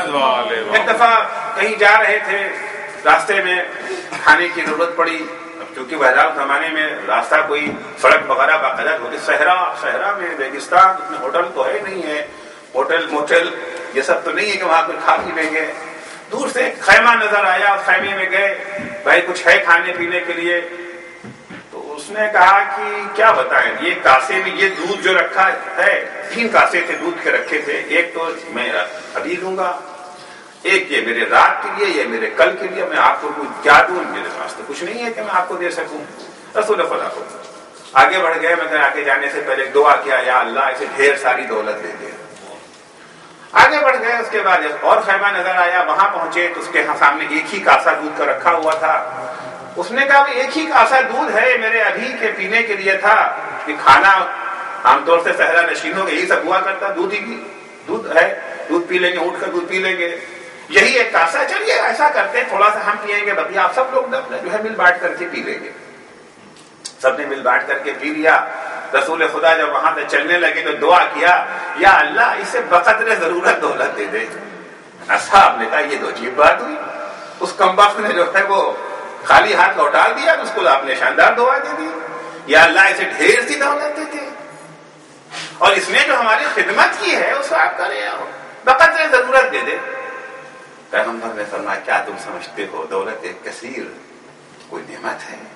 ایک دفعہ کہیں جا رہے تھے، راستے میں کھانے کی ضرورت پڑی. کیونکہ بہرحال زمانے میں راستہ کوئی سڑک وغیرہ باقاعدہ ہوتی، صحرا صحرا میں ریگستان، اس میں ہوٹل تو ہے نہیں ہے، ہوٹل موٹل یہ سب تو نہیں ہے کہ وہاں کوئی کھا پی لیں گے. دور سے خیمہ نظر آیا، اس خیمے میں گئے، بھائی کچھ ہے کھانے پینے کے لیے؟ تو اس نے کہا کہ کیا بتائیں، یہ کاسے میں یہ دودھ جو رکھا ہے، تین کاسے تھے دودھ کے رکھے تھے، ایک تو میں ابھی لوں گا، ایک یہ میرے رات کے لیے، یہ میرے کل کے لیے، میں آپ کو کیا دوں، میرے پاس تو کچھ نہیں ہے کہ میں آپ کو دے سکوں. رسول خدا کو آگے بڑھ گئے، مگر آگے جانے سے پہلے دعا کیا، یا اللہ اسے ڈھیر ساری دولت دے دے. آگے بڑھ گئے، اس کے بعد اور خیمہ نظر آیا، وہاں پہنچے تو اس کے سامنے ایک ہی کاسا دودھ کا رکھا ہوا تھا. اس نے کہا ایک ہی کاسا دودھ ہے، میرے ابھی کے پینے کے لیے تھا، کہ کھانا عام طور سے صحرا نشینوں کے یہی سب ہوا کرتا، دودھ ہی دودھ ہے، دودھ پی لیں گے، اونٹ کا دودھ پی لیں گے، یہی ایک کاسا، چلیے ایسا کرتے ہیں تھوڑا سا ہم پیئیں گے، باقی آپ سب لوگ جو ہے مل بانٹ کر کے پی لیں گے. سب نے مل بانٹ کر کے پی لیا. رسول خدا جب وہاں سے چلنے لگے تو دعا کیا، یا اللہ اسے بقدر ضرورت دولت دے دے. اصحاب نے کہا یہ تو عجیب بات ہوئی، اس کمبخت نے جو ہے وہ خالی ہاتھ لوٹا دیا، اس کو آپ نے شاندار دعا دے دی، یا اللہ اسے ڈھیر سی دولت دے دے، اور اس نے جو ہماری خدمت کی ہے اس کو آپ کریں، بقدر ضرورت دے دے. پیغمبر نے فرمایا کیا تم سمجھتے ہو دولت کثیر کوئی نعمت ہے؟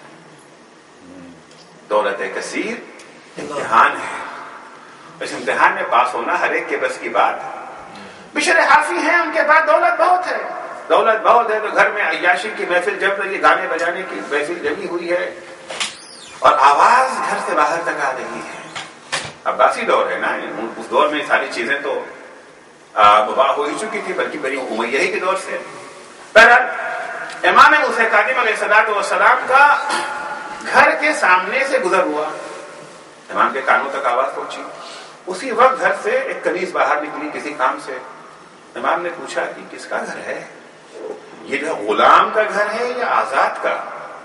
دولت کثیر امتحان ہے، اس امتحان میں پاس ہونا ہر ایک کے بس کی بات ہے. بشر حافی ہیں، ان کے پاس دولت بہت ہے، دولت بہت ہے، تو گھر میں عیاشی کی محفل جب رہی ہے، گانے بجانے کی محفل جمی ہوئی ہے، اور آواز گھر سے باہر تک آ رہی ہے. عباسی دور ہے نا، اس دور میں ساری چیزیں تو وبا ہو ہی چکی تھی، بلکہ بنی امیہ کے دور سے. بہرحال امام موسیٰ کاظم علیہ الصلوۃ والسلام کا گھر کے سامنے سے گزر ہوا، امام کے کانوں تک آواز پہنچی. اسی وقت گھر سے ایک کنیز باہر نکلی کسی کام سے. امام نے پوچھا کہ کس کا گھر ہے؟ یہ جو غلام کا گھر ہے یا آزاد کا؟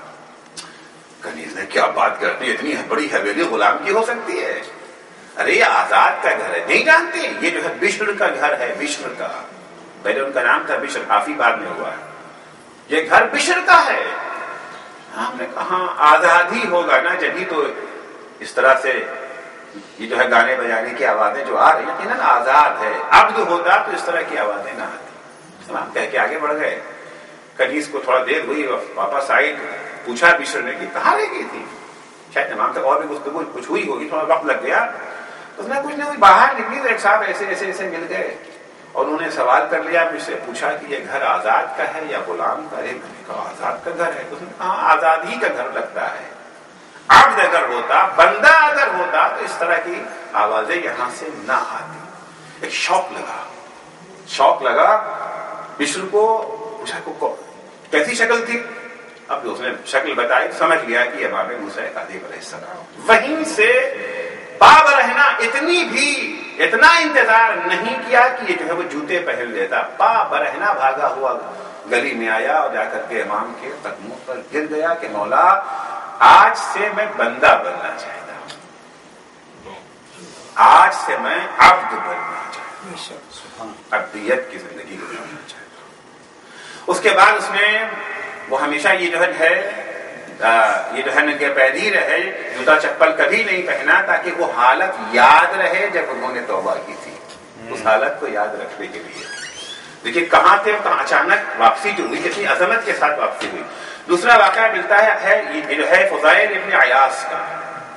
کنیز نے کیا بات کرتی، اتنی بڑی حویلی غلام کی ہو سکتی ہے؟ ارے یہ آزاد کا گھر ہے، نہیں جانتے؟ یہ جو ہے بشر کا گھر ہے، بشر کا. پہلے ان کا نام تھا بشر، کافی بعد میں ہوا ہے. یہ گھر بشر کا ہے. ہم نے کہا آزاد ہی ہوگا نا، جبھی تو اس طرح سے یہ جو ہے گانے بجانے کی آوازیں جو آ رہی ہیں، یقیناً آزاد ہے. عبد ہوتا تو اس طرح کی آوازیں نہ آتی. ہم کہہ کے آگے بڑھ گئے. کنیز کو تھوڑا دیر ہوئی، واپس آئی، پوچھا بشر نے کہ کہاں رہ گئی تھی؟ شاید امام سے اور بھی گفتگو کچھ ہوئی ہوگی، تھوڑا وقت لگ گیا. اس نے کچھ نہیں ہوئی، باہر نکلی تو ایک صاحب ایسے ایسے ایسے مل گئے، اور انہوں نے سوال کر لیا، مجھ سے پوچھا کہ یہ گھر آزاد کا ہے یا غلام کا ہے؟ میں نے کہا آزاد کا گھر ہے. اس نے کہا آزاد ہی کا گھر لگتا ہے. عبد اگر ہوتا، بندہ اگر ہوتا تو اس طرح کی آوازیں یہاں سے نہ آتی. ایک شوق لگا شوق لگا بشر کو. پوچھا کو کیسی شکل تھی؟ اب اس نے شکل بتائی، سمجھ لیا کہ امام موسیٰ کاظم علیہ السلام. وہیں سے باب رہنا اتنی بھی اتنا انتظار نہیں کیا کہ یہ جو ہے وہ جوتے پہن لیتا. باب رہنا بھاگا ہوا گلی میں آیا اور جا کر کے امام کے قدموں پر گر گیا کہ مولا آج سے میں بندہ بننا چاہتا ہوں، آج سے میں عبد بننا چاہتا ہوں، عبدیت کی زندگی گزارنا چاہتا ہوں. اس کے بعد اس نے وہ ہمیشہ یہ جو ہے یہ جو ہے ننگے پیر ہی رہے، جوتا چپل کبھی نہیں پہنا، تاکہ وہ حالت یاد رہے جب انہوں نے توبہ کی تھی، اس حالت کو یاد رکھنے کے لیے. دیکھیے کہاں تھے، کہاں اچانک واپسی جو ہوئی، کتنی عظمت کے ساتھ واپسی ہوئی. دوسرا واقعہ ملتا ہے یہ جو ہے فضیل ابن عیاض کا.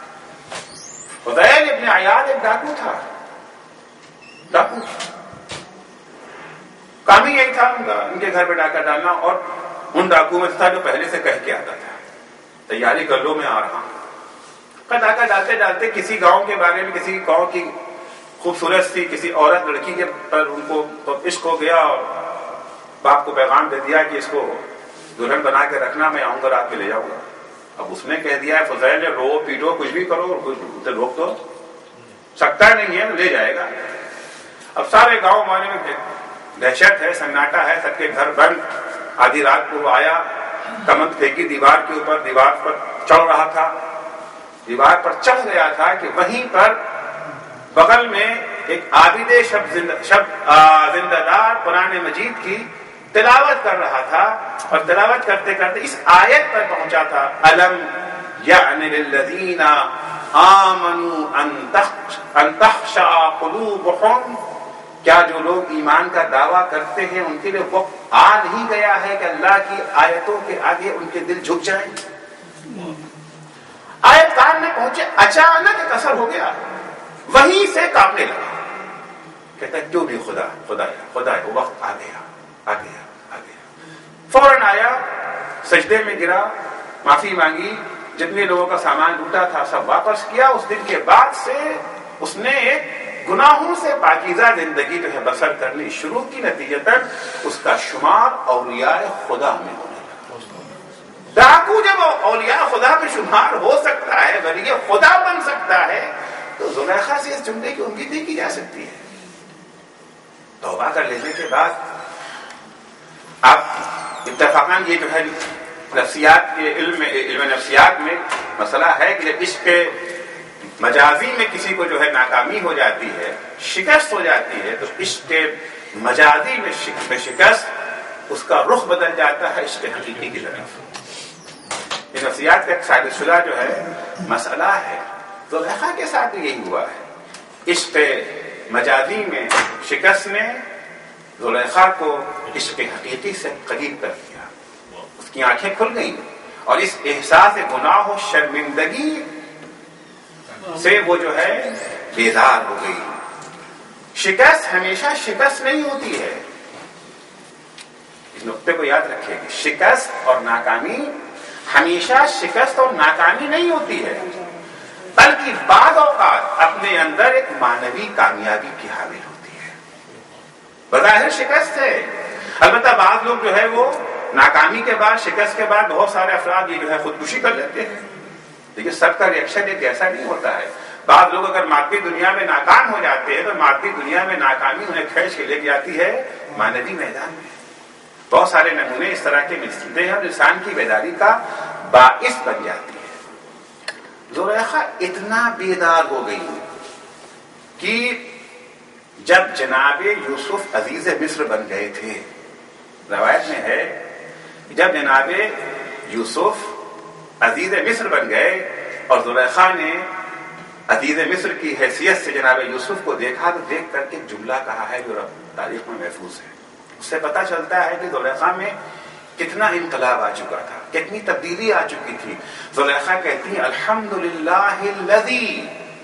فضیل ابن عیاض ایک ڈاکو تھا، ڈاکو کام ہی یہی تھا ان کا، ان کے گھر پہ ڈاکہ ڈالنا. اور ان ڈاکو میں تھا جو پہلے سے کہہ کے آتا تھا تیاری کر لو میں آ رہا ہوں. ڈاکہ ڈالتے ڈالتے کسی گاؤں کے بارے میں، کسی گاؤں کی خوبصورت سی کسی عورت لڑکی کے پر ان کو عشق ہو گیا، اور باپ کو پیغام دے دیا کہ اس کو دلہن بنا کے رکھنا، میں آؤں گا رات میں لے جاؤں گا. اب اس نے کہہ دیا ہے فضیل رو پیٹو کچھ بھی کرو، کچھ روک تو سکتا نہیں ہے، لے جائے گا. اب سارے گاؤں والے میں دہشت ہے، سناٹا ہے، سب کے گھر بند. آدھی رات کو وہ آیا، کمند پھینکی دیوار کے اوپر، دیوار پر چڑھ رہا تھا، دیوار پر چڑھ گیا تھا کہ وہیں پر بغل میں ایک عابد شب زندہ شب زندہ دار قرآن مجید کی تلاوت کر رہا تھا اور تلاوت کرتے کرتے اس آیت پر پہنچا تھا الم یعن للذین آمنوا ان تخشع قلوبہم، کیا جو لوگ ایمان کا دعویٰ کرتے ہیں ان کے لیے وقت آ نہیں گیا ہے کہ اللہ کی آیتوں کے آگے ان کے دل جھک جائیں؟ آیت کان میں پہنچے، اچانک ایک اثر ہو گیا، وہیں سے کانپنے لگا، کہتا ہے کیوں نہیں خدا خدا خدا وہ وقت آ گیا آ گیا آ گیا فوراً آیا، سجدے میں گرا، معافی مانگی، جتنے لوگوں کا سامان لوٹا تھا سب واپس کیا۔ اس دن کے بعد سے اس نے ایک گناہوں سے پاکیزہ زندگی جو ہے بسر کرنی شروع کی، نتیجتاً اس کا شمار اولیاء خدا میں ہونے لگا۔ ڈاکو جب اولیاء خدا میں شمار ہو سکتا ہے، ولی خدا بن سکتا ہے، تو زلیخا سے اس جملے کی امید نہیں کی جا سکتی ہے۔ توبہ کر لینے کے بعد اب اتفاقاً یہ جو ہے نفسیات کے علم علم نفسیات میں مسئلہ ہے کہ جب عشق مجازی میں کسی کو جو ہے ناکامی ہو جاتی ہے، شکست ہو جاتی ہے، تو عشق مجازی میں شکست اس کا رخ بدل جاتا ہے عشق حقیقی کی طرف۔ یہ نفسیات کا ایک ثابت شدہ جو ہے مسئلہ ہے۔ زلیخا کے ساتھ یہی ہوا ہے، عشق مجازی میں شکست نے زلیخا کو عشق حقیقی سے قریب کر دیا، اس کی آنکھیں کھل گئیں اور اس احساس گناہ و شرمندگی سے وہ جو ہے بیزار ہو گئی۔ شکست ہمیشہ شکست نہیں ہوتی ہے، اس نقطے کو یاد رکھیں کہ شکست اور ناکامی ہمیشہ شکست اور ناکامی نہیں ہوتی ہے، بلکہ بعض اوقات اپنے اندر ایک معنوی کامیابی کی حامل ہوتی ہے۔ بظاہر شکست ہے، البتہ بعض لوگ جو ہے وہ ناکامی کے بعد، شکست کے بعد بہت سارے افراد یہ جو ہے خودکشی کر لیتے ہیں، لیکن سب کا ریئیکشن ایک ایسا نہیں ہوتا ہے۔ بعض لوگ اگر مادی دنیا میں ناکام ہو جاتے ہیں تو مادی دنیا میں ناکامی انہیں کھینچ کے لے جاتی ہے معنوی میدان میں۔ بہت سارے نمونے اس طرح کے ملتے ہیں اور انسان کی بیداری کا باعث بن جاتی ہے۔ زلیخا اتنا بیدار ہو گئی کہ جب جناب یوسف عزیز مصر بن گئے تھے، روایت میں ہے جب جناب یوسف عزیز مصر بن گئے اور زلیخا نے عزیز مصر کی حیثیت سے جناب یوسف کو دیکھا تو دیکھ کر کے جملہ کہا ہے جو تاریخ میں محفوظ ہے، اس سے پتہ چلتا ہے کہ زلیخا میں کتنا انقلاب آ چکا تھا، کتنی تبدیلی آ چکی تھی۔ زلیخا کہتی ہیں الحمدللہ الذی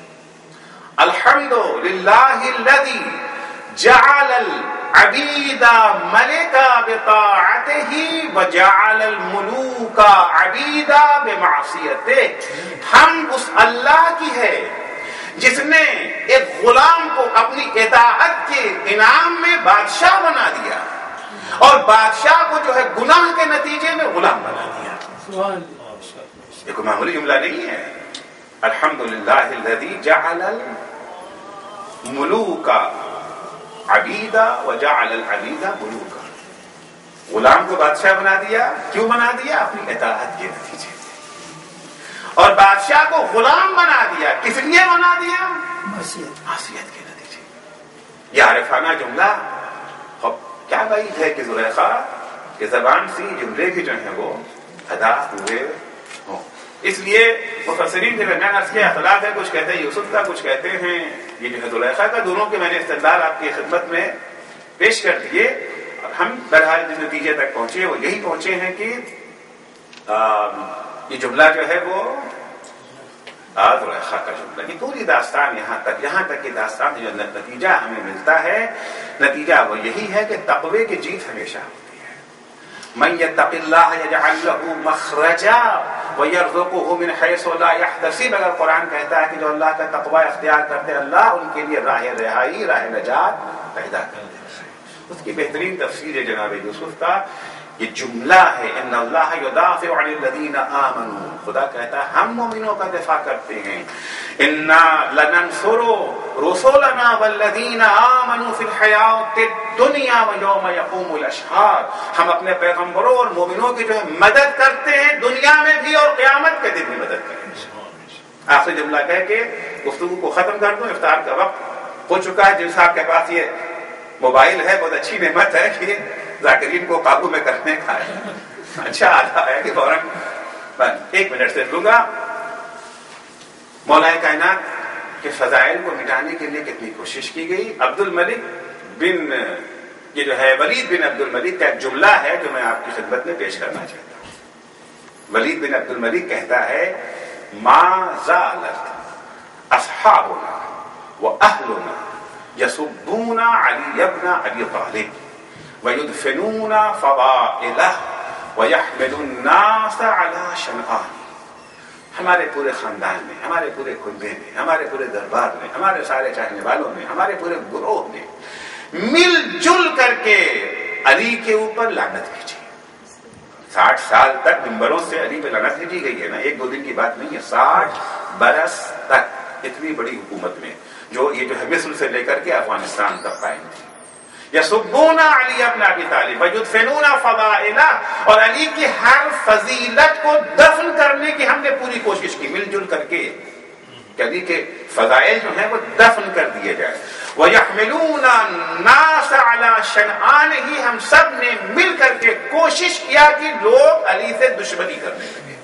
الحمدللہ الذی جعل العبید ملکا بطاعتہ وجعل الملوک عبیدا بمعصیتہ۔ ہم اس اللہ کی ہے جس نے ایک غلام کو اپنی اطاعت کے انعام میں بادشاہ بنا دیا اور بادشاہ کو جو ہے گناہ کے نتیجے میں غلام بنا دیا۔ یہ کوئی معمولی جملہ نہیں ہے۔ الحمدللہ الذی جعل الملوک عبیدا وجعل العبید ملوکا، غلام کو بادشاہ بنا دیا، کیوں بنا دیا؟ اپنی اطاعت کے نتیجے میں، اور بادشاہ کو غلام بنا دیا، کس لیے بنا دیا؟ معصیت کے نتیجے میں۔ یہ عارفانہ جملہ کیا بعید ہے کہ زلیخا کے زبان سے جملے بھی جو ہیں وہ ادا ہوئے ہوں۔ اس لیے مفسرین کے درمیان عرض کے اختلاف ہے، کچھ کہتے ہیں یوسف کا، کچھ کہتے ہیں یہ جو ہے زلیخا کا۔ دونوں کے میں نے استدلال آپ کی خدمت میں پیش کر دیے، اور ہم بہرحال جس نتیجے تک پہنچے وہ یہی پہنچے ہیں کہ یہ جملہ جو ہے وہ زلیخا کا جملہ، یہ پوری داستان یہاں تک یہاں تک کی داستان جو نتیجہ ہمیں ملتا ہے، نتیجہ وہ یہی ہے کہ تقوی کی جیت ہمیشہ ہوتی ہے۔ من یتق اللہ یجعل له مخرجا ویرزقه من حیث لا یحتسب، اگر قرآن کہتا ہے کہ جو اللہ کا تقوی اختیار کرتے اللہ ان کے لیے راہ رہائی، راہ نجات پیدا کر دیتا ہے۔ اس کی بہترین تفسیر ہے جناب یوسف کا یہ جملہ ہے، ان اللہ یدافع عن الذین آمنوا، خدا کہتا ہے ہم مومنوں کا دفاع کرتے ہیں، انا لننصر رسولنا والذین آمنوا فی الحیاۃ الدنیا ویوم یقوم الاشہاد، ہم اپنے پیغمبروں اور مومنوں کی جو ہے مدد کرتے ہیں دنیا میں بھی اور قیامت کے دن بھی مدد کریں گے۔ آخری جملہ کہہ کے گفتگو کو ختم کر دوں، افطار کا وقت ہو چکا ہے۔ جن صاحب کے پاس یہ موبائل ہے، بہت اچھی نعمت ہے کہ ذاکرین کو قابو میں کرنے کا ہے. اچھا آتا ہے کہ فوراً ایک منٹ سے لوں گا. مولا کائنات کے فضائل کو مٹانے کے لیے کتنی کوشش کی گئی. عبد الملک بن یہ جو ہے ولید بن عبد الملک کا ایک جملہ ہے جو میں آپ کی خدمت میں پیش کرنا چاہتا ہوں. ولید بن عبد الملک کہتا ہے ما زالت اصحابنا واہلنا یسبون علی ابن ابی طالب ویدفنون فضائلہ ویحمل الناس علی شنآنہ. ہمارے پورے خاندان میں، ہمارے پورے کنبے میں، ہمارے پورے دربار میں، ہمارے سارے چاہنے والوں میں، ہمارے پورے گروہ میں مل جل کر کے علی کے اوپر لعنت بھیجی. ساٹھ سال تک ممبروں سے علی پہ لعنت بھیجی گئی ہے نا، ایک دو دن کی بات نہیں ہے. ساٹھ برس تک اتنی بڑی حکومت میں جو یہ جو ہے مصر سے لے کر کے افغانستان تک قائم تھی. یسبون علی ابن ابی طالب ویدفنون فضائلہ، اور علی کی ہر فضیلت کو دفن کرنے کی ہم نے پوری کوشش کی مل جل کر کے کہ علی کے فضائل جو ہیں وہ دفن کر دیے جائے. وَيَحْمِلُونَ النَّاسَ عَلَى شَنْآنِهِ، ہم سب نے مل کر کے کوشش کیا کہ لوگ علی سے دشمنی کرنے لگے.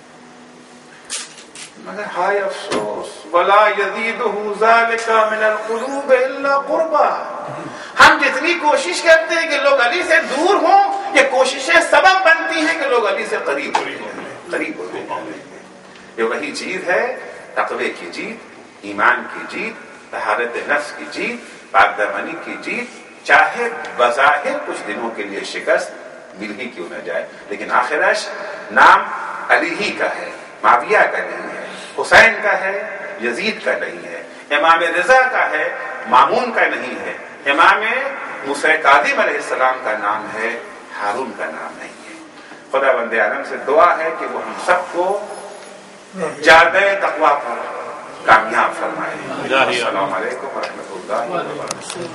مگر ہائے افسوس وَلَا يَزِيدُهُ ذَلِكَ مِنَ الْقُلُوبِ إِلَّا قُرْبًا. ہم جتنی کوشش کرتے ہیں کہ لوگ علی سے دور ہوں، یہ کوششیں سبب بنتی ہیں کہ لوگ علی سے قریب ہوتے ہیں قریب ہوتے ہیں. یہ وہی چیز ہے، تقوی کی جیت، ایمان کی جیت، طہارت نفس کی جیت، پاک دامنی کی جیت. چاہے بظاہر کچھ دنوں کے لیے شکست مل ہی کیوں نہ جائے، لیکن آخرش نام علی ہی کا ہے، معاویہ کا نہیں ہے، حسین کا ہے، یزید کا نہیں ہے، امام رضا کا ہے، مامون کا نہیں ہے، امام موسیٰ کاظم علیہ السلام کا نام ہے، ہارون کا نام نہیں ہے. خدا بند عالم سے دعا ہے کہ وہ ہم سب کو زیادہ تقویٰ پر کامیاب فرمائے. السلام علیکم ورحمۃ اللہ وبرکاتہ.